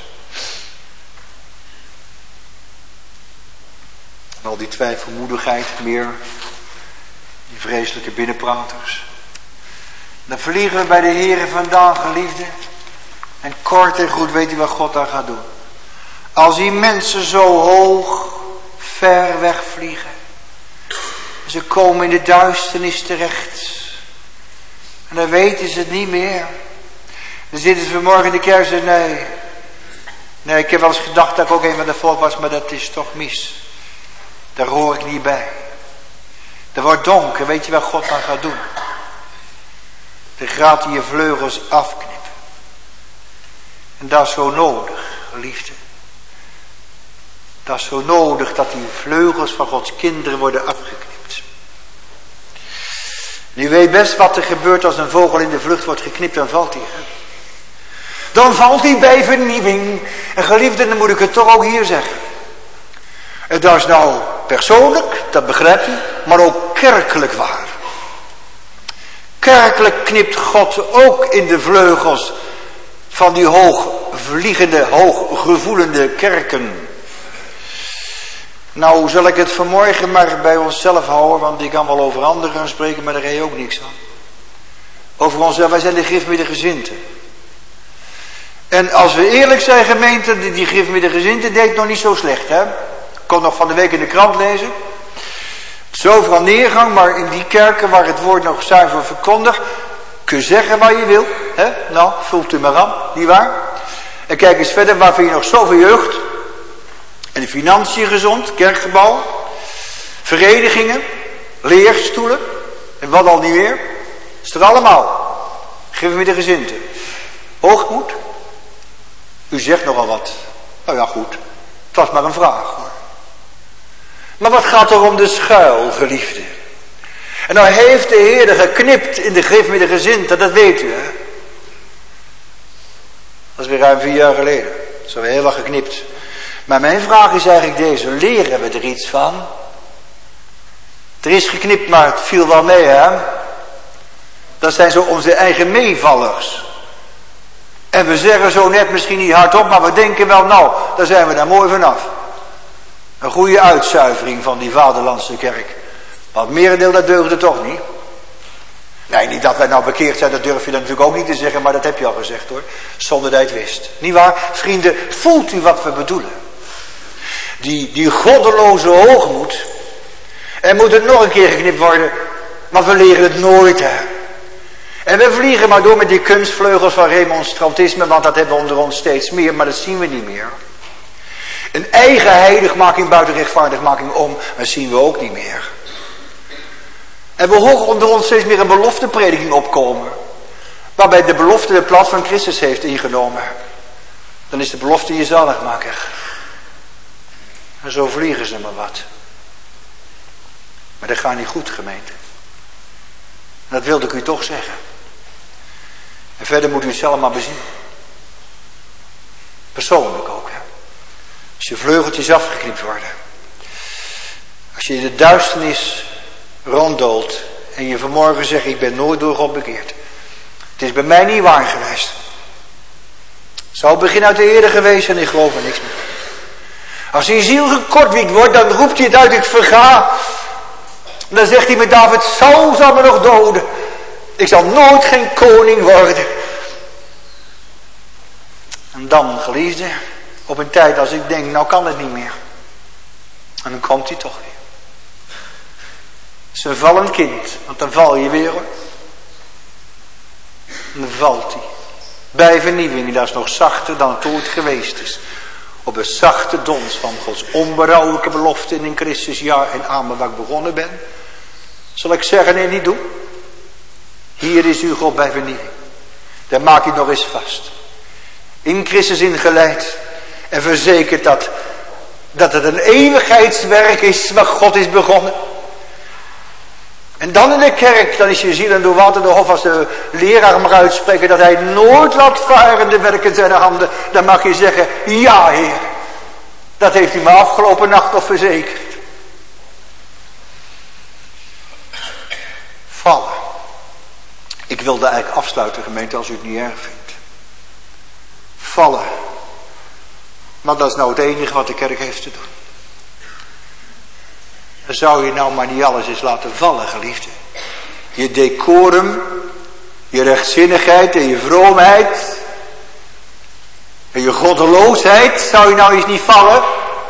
En al die twijfelmoedigheid, meer, die vreselijke binnenpraters. Dan vliegen we bij de Heere vandaan, geliefde. En kort en goed weet u wat God daar gaat doen. Als die mensen zo hoog, ver weg vliegen. Ze komen in de duisternis terecht. En dan weten ze het niet meer. Dan zitten ze vanmorgen in de kerk en zeggen, nee. Nee, ik heb wel eens gedacht dat ik ook een van de volk was, maar dat is toch mis. Daar hoor ik niet bij. Er wordt donker, weet je wat God dan gaat doen? Dan gaat hij je vleugels afknippen. En dat is zo nodig, geliefde. Dat is zo nodig dat die vleugels van Gods kinderen worden afgeknipt. Nu weet best wat er gebeurt als een vogel in de vlucht wordt geknipt, dan valt hij. Hè? Dan valt hij bij vernieuwing. En geliefde, dan moet ik het toch ook hier zeggen. En dat is nou persoonlijk, dat begrijpt u, maar ook kerkelijk waar. Kerkelijk knipt God ook in de vleugels van die hoogvliegende, hooggevoelende kerken. Nou zal ik het vanmorgen maar bij onszelf houden, want ik kan wel over anderen gaan spreken, maar daar heb je ook niks aan. Over onszelf, wij zijn de gifmiddengezinten. En als we eerlijk zijn, gemeente, die, die gifmiddengezinten deed nog niet zo slecht, hè. Ik kon nog van de week in de krant lezen. Zoveel neergang, maar in die kerken waar het woord nog zuiver verkondigt, kun je zeggen wat je wil. Hè? Nou, vult u maar aan, nietwaar? En kijk eens verder, waar vind je nog zoveel jeugd? En de financiën gezond, kerkgebouwen, verenigingen, leerstoelen, en wat al niet meer. Is er allemaal. Geef me de gezinten. Hoogmoed? U zegt nogal wat. Nou ja, goed. Het was maar een vraag, hoor. Maar wat gaat er om de schuil, geliefde? En nou heeft de Heer geknipt in de gifmiddengezinten, dat weet u, hè? Dat is weer ruim vier jaar geleden. Dat is alweer heel wat geknipt. Maar mijn vraag is eigenlijk deze, leren we er iets van? Er is geknipt, maar het viel wel mee, hè? Dat zijn zo onze eigen meevallers. En we zeggen zo net misschien niet hardop, maar we denken wel, nou, daar zijn we daar mooi vanaf. Een goede uitzuivering van die vaderlandse kerk. Want merendeel, dat deugde toch niet. Nee, niet dat wij nou bekeerd zijn, dat durf je dan natuurlijk ook niet te zeggen, maar dat heb je al gezegd, hoor. Zonder dat je het wist. Niet waar? Vrienden, voelt u wat we bedoelen? Die, die goddeloze hoogmoed. En moet het nog een keer geknipt worden, want we leren het nooit, hè. En we vliegen maar door met die kunstvleugels van remonstrantisme, want dat hebben we onder ons steeds meer, maar dat zien we niet meer. Een eigen heiligmaking buiten rechtvaardigmaking om, dat zien we ook niet meer. En we horen onder ons steeds meer een belofteprediking opkomen, waarbij de belofte de plaats van Christus heeft ingenomen. Dan is de belofte je zaligmaker. En zo vliegen ze maar wat. Maar dat gaat niet goed, gemeente. En dat wilde ik u toch zeggen. En verder moet u het zelf maar bezien. Persoonlijk ook, hè. Als je vleugeltjes afgeknipt worden. Als je in de duisternis ronddolt. En je vanmorgen zegt, ik ben nooit door God bekeerd. Het is bij mij niet waar geweest. Zou het begin uit de Heer geweest en ik geloof er niks meer. Als je ziel gekortwiekt wordt, dan roept hij het uit, ik verga. En dan zegt hij met David, Saul zal me nog doden. Ik zal nooit geen koning worden. En dan, geliefde, op een tijd als ik denk, nou kan het niet meer. En dan komt hij toch weer. Het is een vallend kind, want dan val je weer, hoor. En dan valt hij. Bij vernieuwing, dat is nog zachter dan het ooit geweest is. Op een zachte dons van Gods onberouwelijke belofte in Christus ja en amen waar ik begonnen ben. Zal ik zeggen, nee, niet doen. Hier is uw God bij vernieuwing. Daar maak je het nog eens vast. In Christus ingeleid. En verzekerd dat, dat het een eeuwigheidswerk is wat God is begonnen. En dan in de kerk, dan is je ziel en door water de hof als de leraar mag uitspreken dat hij nooit laat varen de werken zijn handen. Dan mag je zeggen, ja Heer. Dat heeft u me afgelopen nacht nog verzekerd. Vallen. Ik wilde eigenlijk afsluiten, gemeente, als u het niet erg vindt. Vallen. Maar dat is nou het enige wat de kerk heeft te doen. Dan zou je nou maar niet alles eens laten vallen, geliefde. Je decorum, je rechtzinnigheid en je vroomheid en je goddeloosheid, zou je nou eens niet vallen?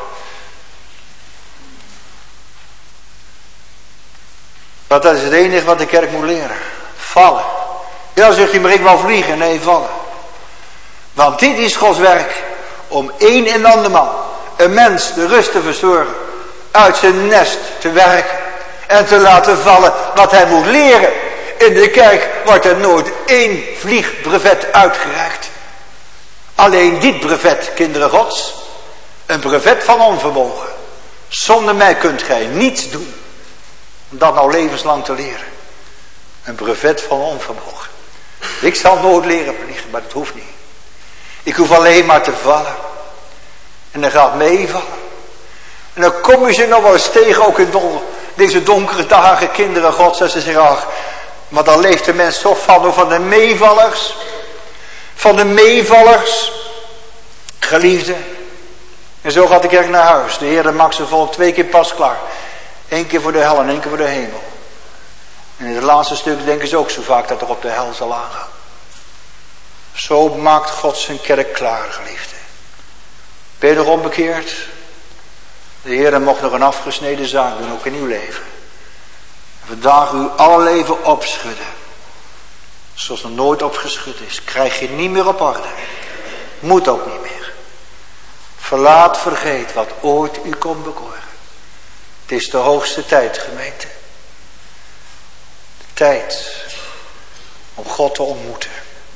Want dat is het enige wat de kerk moet leren. Vallen. Ja, zegt hij, maar ik wil vliegen. Nee, vallen. Want dit is Gods werk. Om één en andermaal een mens de rust te verzorgen. Uit zijn nest te werken. En te laten vallen wat hij moet leren. In de kerk wordt er nooit één vliegbrevet uitgereikt. Alleen dit brevet, kinderen Gods. Een brevet van onvermogen. Zonder mij kunt gij niets doen. Om dat nou levenslang te leren. Een brevet van onvermogen. Ik zal nooit leren vliegen, maar dat hoeft niet. Ik hoef alleen maar te vallen. En dan gaat meevallen. En dan kom je ze nog wel eens tegen, ook in don- deze donkere dagen, kinderen Gods. En ze zeggen, ach, maar dan leeft de mens toch van, van de meevallers. Van de meevallers. Geliefde. En zo gaat de kerk naar huis. De Heer maakt zijn volk twee keer pas klaar. Eén keer voor de hel en één keer voor de hemel. En in het laatste stuk denken ze ook zo vaak dat er op de hel zal aangaan. Zo maakt God zijn kerk klaar, geliefde. Ben je nog onbekeerd? De Heer mocht nog een afgesneden zaak doen, ook in uw leven. En vandaag uw alle leven opschudden. Zoals er nooit opgeschud is. Krijg je niet meer op orde. Moet ook niet meer. Verlaat, vergeet wat ooit u kon bekoren. Het is de hoogste tijd, gemeente. De tijd om God te ontmoeten.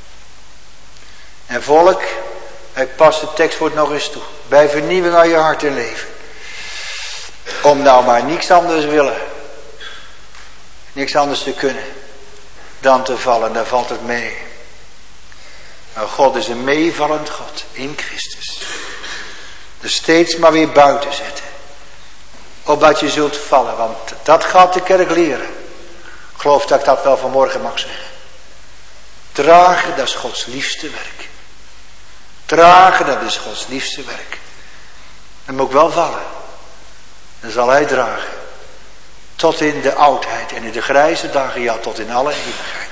En volk, ik pas de tekstwoord nog eens toe. Bij vernieuwing aan je hart en leven. Om nou maar niks anders willen. Niks anders te kunnen. Dan te vallen, dan valt het mee. Maar God is een meevallend God in Christus. Dus steeds maar weer buiten zetten. Opdat je zult vallen, want dat gaat de kerk leren. Ik geloof dat ik dat wel vanmorgen mag zeggen. Dragen, dat is Gods liefste werk. Dragen, dat is Gods liefste werk. En moet ik wel vallen. Dan zal hij dragen. Tot in de oudheid en in de grijze dagen, ja, tot in alle eeuwigheid.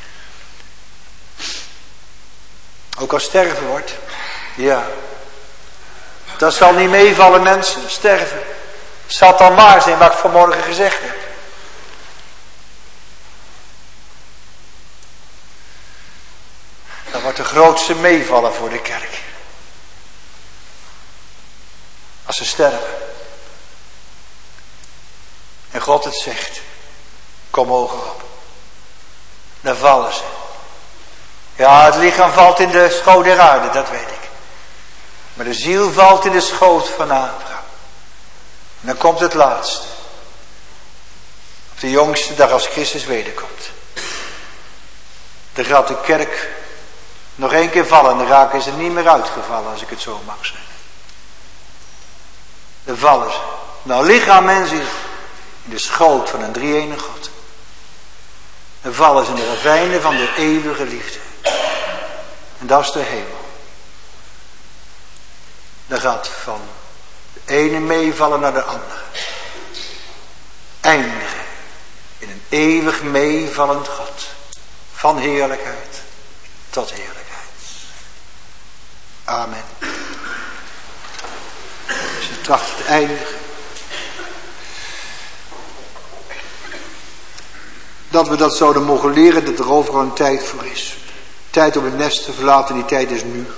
Ook als sterven wordt, ja. Dat zal niet meevallen, mensen, sterven. Zal het dan waar zijn wat ik vanmorgen gezegd heb? Dat wordt de grootste meevallen voor de kerk. Als ze sterven. En God het zegt. Kom hoger op. Dan vallen ze. Ja, het lichaam valt in de schoot der aarde, dat weet ik. Maar de ziel valt in de schoot van Abraham. En dan komt het laatste. Op de jongste dag als Christus wederkomt. Dan gaat de kerk nog één keer vallen. En dan raken ze niet meer uitgevallen, als ik het zo mag zeggen. Dan vallen ze. Nou, lichaam en ziel. In de schoot van een drie-enige God. Dan vallen ze in de ravijnen van de eeuwige liefde. En dat is de hemel. Dan gaat van de ene meevallen naar de andere. Eindigen in een eeuwig meevallend God. Van heerlijkheid tot heerlijkheid. Amen. Ze trachten te eindigen. Dat we dat zouden mogen leren, dat er overal een tijd voor is. Tijd om het nest te verlaten, die tijd is nu.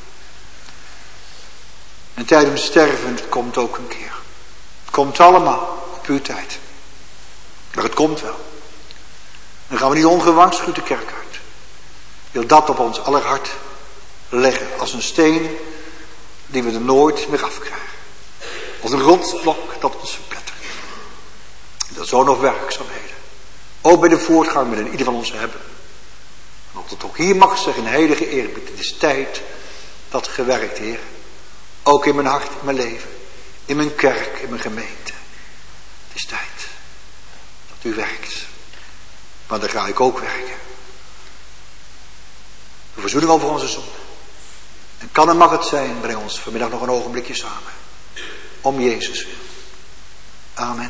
Een tijd om te sterven, het komt ook een keer. Het komt allemaal op uw tijd. Maar het komt wel. Dan gaan we niet ongewaarschuwd de kerk uit. Ik wil dat op ons aller hart leggen. Als een steen die we er nooit meer afkrijgen. Als een rotsblok dat ons verplettert. Dat zo nog werkzaamheden. Ook bij de voortgang met een ieder van ons hebben. En dat het ook hier mag zeggen, een heilige eerbied. Het is tijd dat gewerkt, Heer. Ook in mijn hart, in mijn leven. In mijn kerk, in mijn gemeente. Het is tijd dat u werkt. Maar dan ga ik ook werken. We verzoenen over onze zonde. En kan en mag het zijn, breng ons vanmiddag nog een ogenblikje samen. Om Jezus wil. Amen.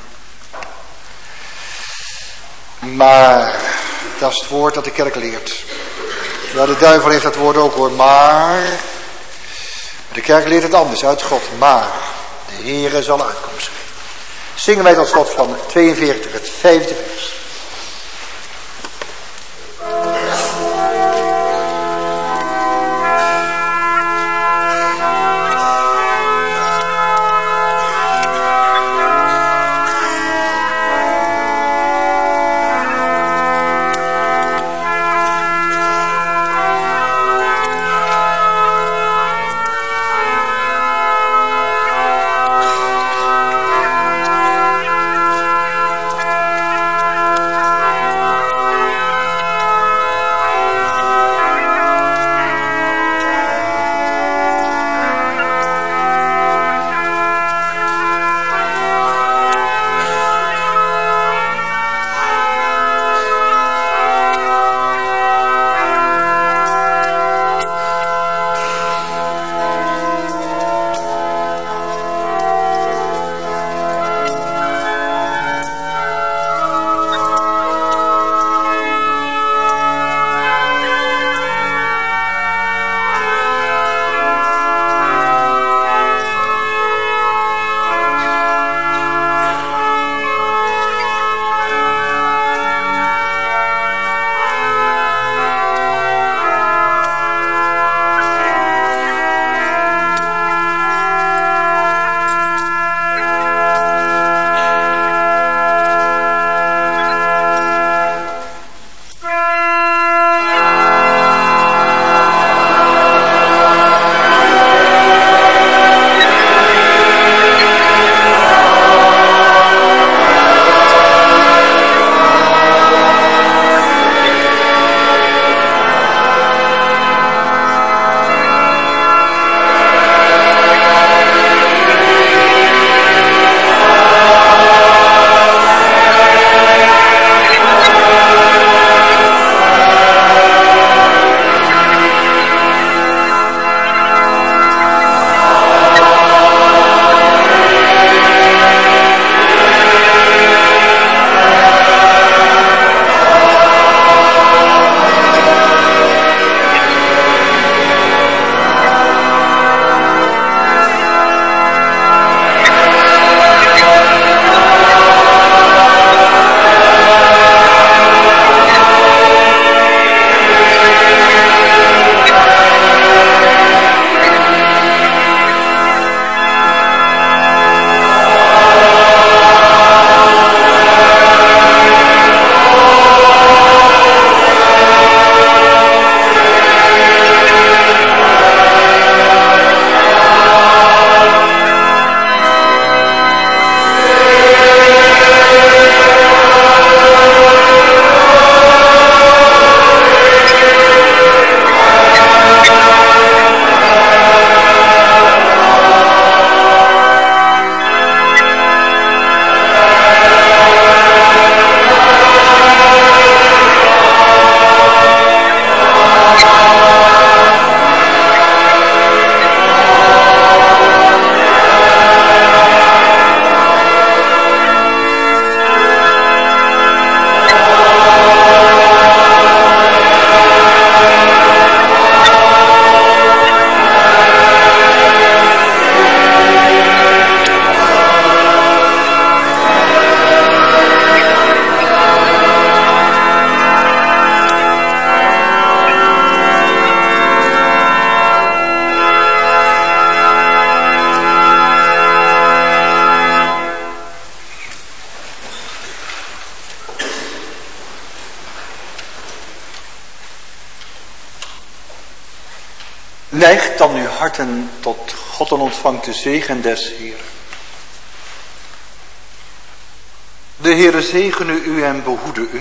Maar, dat is het woord dat de kerk leert. Ja, de duivel heeft dat woord ook hoor, maar. De kerk leert het anders uit God, maar. De Heere zal uitkomst zijn. Zingen wij tot slot van tweeënveertig, het vijfde vers. van uw harten tot God en ontvangt de zegen des Heeren. De Heere zegene u en behoede u.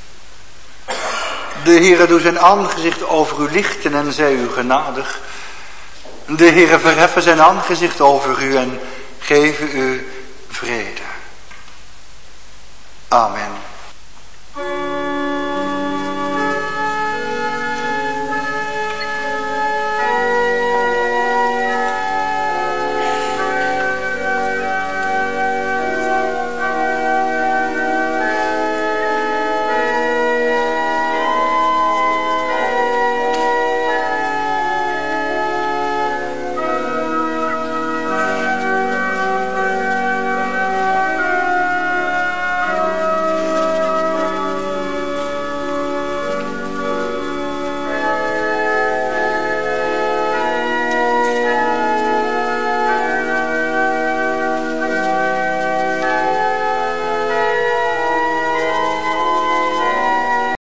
De Heere doe zijn aangezicht over u lichten en zij u genadig. De Heere verheffen zijn aangezicht over u en geven u vrede. Amen.